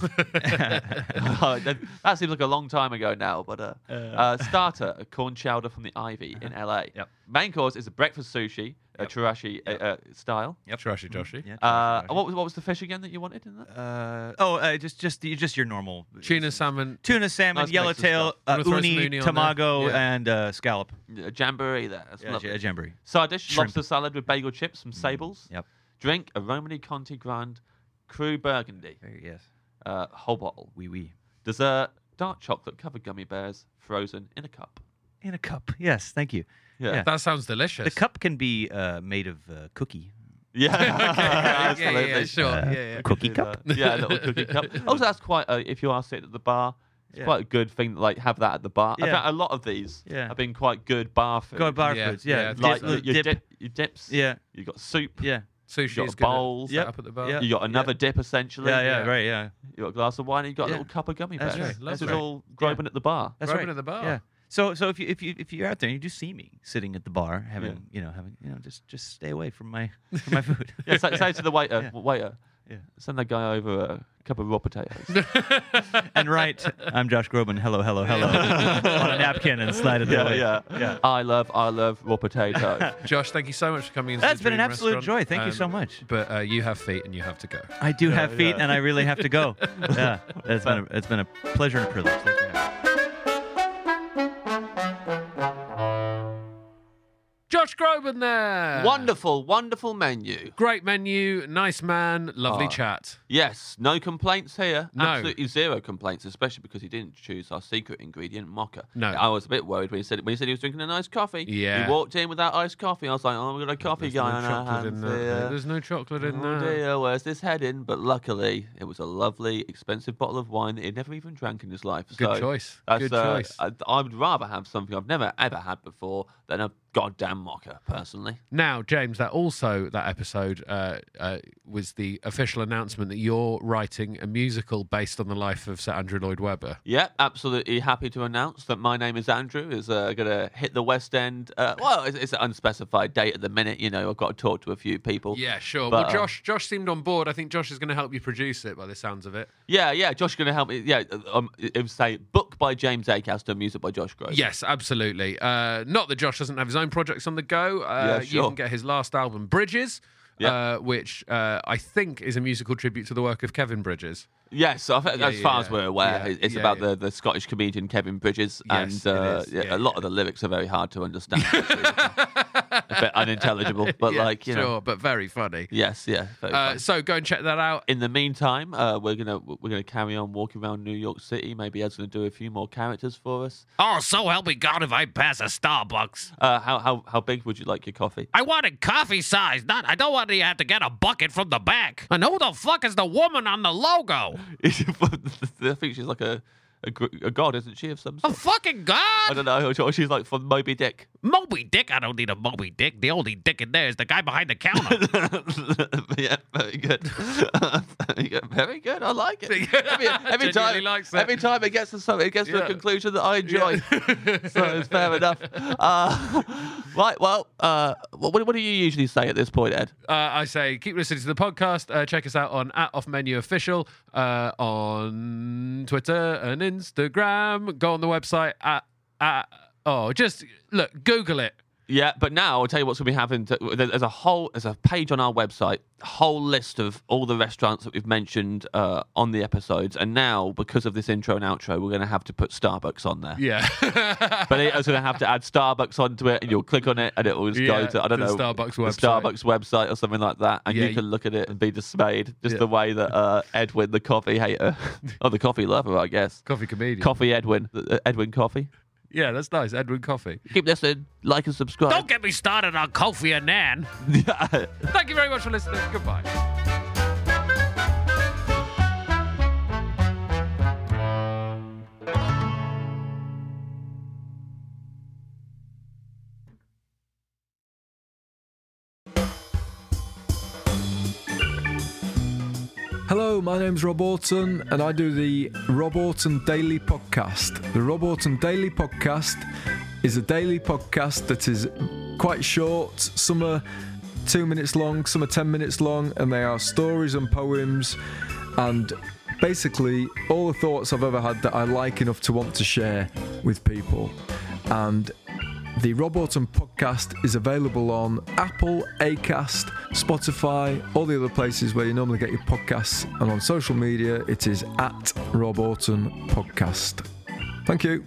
Uh, that, that seems like a long time ago now, but uh, uh, starter, a corn chowder from the Ivy in L A. Yep. Main course is a breakfast sushi, a chirashi uh, uh, style. Yep. Trashy Joshy. Yeah, Uh, trashy, what was what was the fish again that you wanted in that? trashy. Uh, oh, uh, just just just your normal Tuna salmon. tuna, salmon, Nice mix of yellowtail, stuff. uh, Wanna throw some uni, uni on there? tamago, Yeah. and uh, scallop. A jamboree there. That's Yeah, lovely. a jamboree. Side dish, Shrimp. lobster salad with bagel chips from Sables. Yep. Drink, a Romani Conti Grand Cru Burgundy, Very, yes. uh, whole bottle. Wee wee. Dessert, dark chocolate covered gummy bears, frozen in a cup. In a cup. Yes, thank you. Yeah. Yeah. That sounds delicious. The cup can be uh, made of uh, cookie. Yeah, yeah, yeah, absolutely. yeah, sure. Uh, yeah, yeah. Cookie Do cup. that. Yeah, a little cookie cup. Also, that's quite. A, if you are sitting at the bar, it's Yeah. quite a good thing. Like have that at the bar. I Yeah. think a lot of these Yeah. have been quite good bar food. Go bar Yeah, foods. Yeah. yeah, Dip- like little your, dip. dip, your dips. Yeah. You got soup. Yeah. Sushi got is good. bowls. Set Yep. up at the bar. Yeah. You got another dip essentially. Yeah, yeah, Yeah. right, yeah. You got a glass of wine. and You got Yeah. a little cup of gummy That's bears. right, that's This is right. all growing at the bar. That's Right right. at the bar. Yeah. So, so if you if you if you're out there and you do see me sitting at the bar having Yeah. you know having you know just just stay away from my from my food. Yeah, say, say to the waiter, Yeah. waiter, Yeah. Send that guy over a cup of raw potatoes. And write, I'm Josh Groban, hello, hello, hello, on a napkin and slide it yeah, away. yeah, yeah. I love, I love raw potatoes. Josh, thank you so much for coming into That's the been an Dream absolute Restaurant. joy. Thank you so Um, much. But uh, you have feet and you have to go. I do have feet, yeah. and I really have to go. Yeah, it's been a, it's been a pleasure and a privilege. Thanks for having me. Josh Groban there. Wonderful, wonderful menu. Great menu, nice man, lovely Oh. chat. Yes, no complaints here. No. Absolutely zero complaints, especially because he didn't choose our secret ingredient, mocha. No. I was a bit worried when he said when he said he was drinking an iced coffee. Yeah. He walked in with that iced coffee. I was like, oh, we've got a coffee There's guy no on our chocolate hands in that. here. There's no chocolate in Oh that. dear, where's this heading? But luckily, it was a lovely, expensive bottle of wine that he'd never even drank in his life. Good So choice. that's, Good uh, choice. I, I would rather have something I've never ever had before than a goddamn mocha, personally. Now, James, that also that episode uh, uh, was the official announcement that you're writing a musical based on the life of Sir Andrew Lloyd Webber. Yeah, absolutely happy to announce that My Name is Andrew is uh, going to hit the West End. Uh, well, it's, it's an unspecified date at the minute. You know, I've got to talk to a few people. Yeah, sure. But, well, uh, Josh, Josh seemed on board. I think Josh is going to help you produce it by the sounds of it. Yeah, yeah. Josh is going to help me. Yeah, um, it would say book by James Acaster, music by Josh Groban. Yes, absolutely. Uh, not that Josh doesn't have his own projects on the go. Uh, Yeah, You sure. can get his last album, Bridges, Yeah. uh, which uh, I think is a musical tribute to the work of Kevin Bridges. Yes, I think, Yeah, as yeah, far yeah. as we're aware, Yeah, it- it's yeah, about yeah. The, the Scottish comedian Kevin Bridges, Yes, and uh, it is. yeah, Yeah, a lot yeah. of the lyrics are very hard to understand. a bit unintelligible, but Yeah, like you sure, know, but very funny. yes, yeah. Very Uh, fun. so go and check that out. In the meantime, uh, we're gonna we're gonna carry on walking around New York City. Maybe Ed's gonna do a few more characters for us. Oh, so help me God if I pass a Starbucks. Uh, how how how big would you like your coffee? I want it coffee size, not I don't want to have to get a bucket from the back. And who the fuck is the woman on the logo? I think she's like a, a gr- a god, isn't she, of some A sort? fucking god? I don't know. Or she's like from Moby Dick. Moby Dick? I don't need a Moby Dick. The only dick in there is the guy behind the counter. Yeah, very good. very good. Very good. I like it. Every, every Genuinely time, likes it. every time it gets to something, it gets to Yeah. a conclusion that I enjoy. So it's fair enough. Uh, right. Well, uh, what, what do you usually say at this point, Ed? Uh, I say keep listening to the podcast. Uh, check us out on at Off Menu Official uh, on Twitter and Instagram. Go on the website at, at oh, just look, Google it. Yeah, but now I'll tell you what's going to be happening. To, there's a whole, there's a page on our website, a whole list of all the restaurants that we've mentioned uh, on the episodes. And now, because of this intro and outro, we're going to have to put Starbucks on there. Yeah. But I was going to have to add Starbucks onto it, and you'll click on it, and it will just Yeah, go to I don't the know Starbucks the website. Starbucks website or something like that, and Yeah, you can look at it and be dismayed, just Yeah. the way that uh, Edwin, the coffee hater, or the coffee lover, I guess, Coffee comedian. Coffee Edwin, uh, Edwin Coffee. Yeah, that's nice. Edwin Coffee. Keep listening, like and subscribe. Don't get me started on Kofi Annan. Thank you very much for listening. Goodbye. Hello, my name's Rob Orton, and I do the Rob Orton Daily Podcast. The Rob Orton Daily Podcast is a daily podcast that is quite short. Some are two minutes long, some are ten minutes long, and they are stories and poems, and basically all the thoughts I've ever had that I like enough to want to share with people. And the Rob Orton Podcast is available on Apple, Acast, Spotify, all the other places where you normally get your podcasts, and on social media it is at Rob Orton Podcast. Thank you.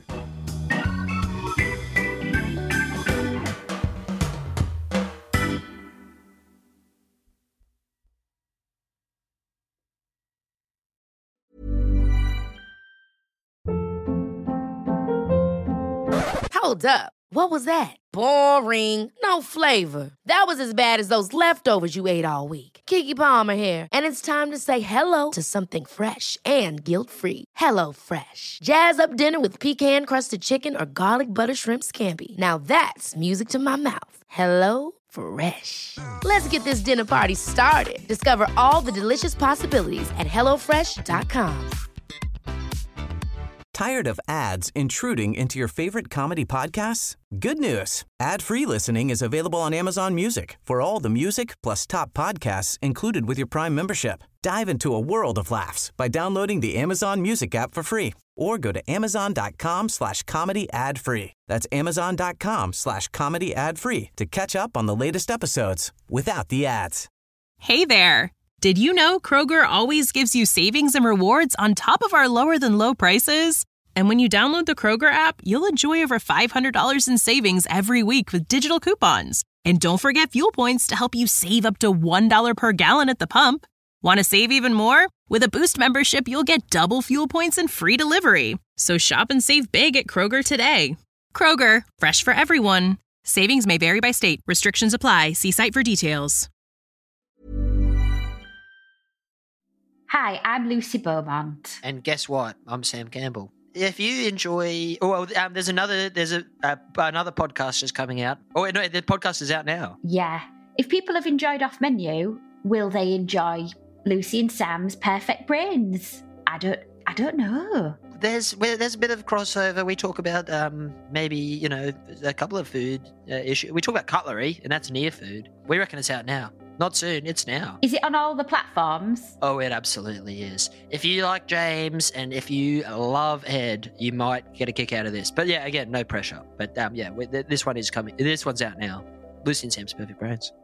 Hold up. What was that? Boring. No flavor. That was as bad as those leftovers you ate all week. Keke Palmer here, and it's time to say hello to something fresh and guilt-free. Hello Fresh. Jazz up dinner with pecan-crusted chicken or garlic butter shrimp scampi. Now that's music to my mouth. Hello Fresh. Let's get this dinner party started. Discover all the delicious possibilities at hello fresh dot com. Tired of ads intruding into your favorite comedy podcasts? Good news. Ad-free listening is available on Amazon Music for all the music plus top podcasts included with your Prime membership. Dive into a world of laughs by downloading the Amazon Music app for free or go to amazon.com slash comedy ad free. That's amazon.com slash comedy ad free to catch up on the latest episodes without the ads. Hey there! Did you know Kroger always gives you savings and rewards on top of our lower than low prices? And when you download the Kroger app, you'll enjoy over five hundred dollars in savings every week with digital coupons. And don't forget fuel points to help you save up to one dollar per gallon at the pump. Want to save even more? With a Boost membership, you'll get double fuel points and free delivery. So shop and save big at Kroger today. Kroger, fresh for everyone. Savings may vary by state. Restrictions apply. See site for details. Hi, I'm Lucy Beaumont. And guess what? I'm Sam Campbell. If you enjoy, oh, well, um, there's another, there's a uh, another podcast just coming out. Oh, no, the podcast is out now. Yeah. If people have enjoyed Off Menu, will they enjoy Lucy and Sam's Perfect Brains? I don't, I don't know. There's, well, there's a bit of crossover. We talk about um, maybe, you know, a couple of food uh, issues. We talk about cutlery, and that's near food. We reckon it's out now. Not soon, it's now. Is it on all the platforms? Oh, it absolutely is. If you like James and if you love Ed, you might get a kick out of this. But yeah, again, no pressure. But um, yeah, this one is coming. This one's out now. Lucy and Sam's Perfect Brains.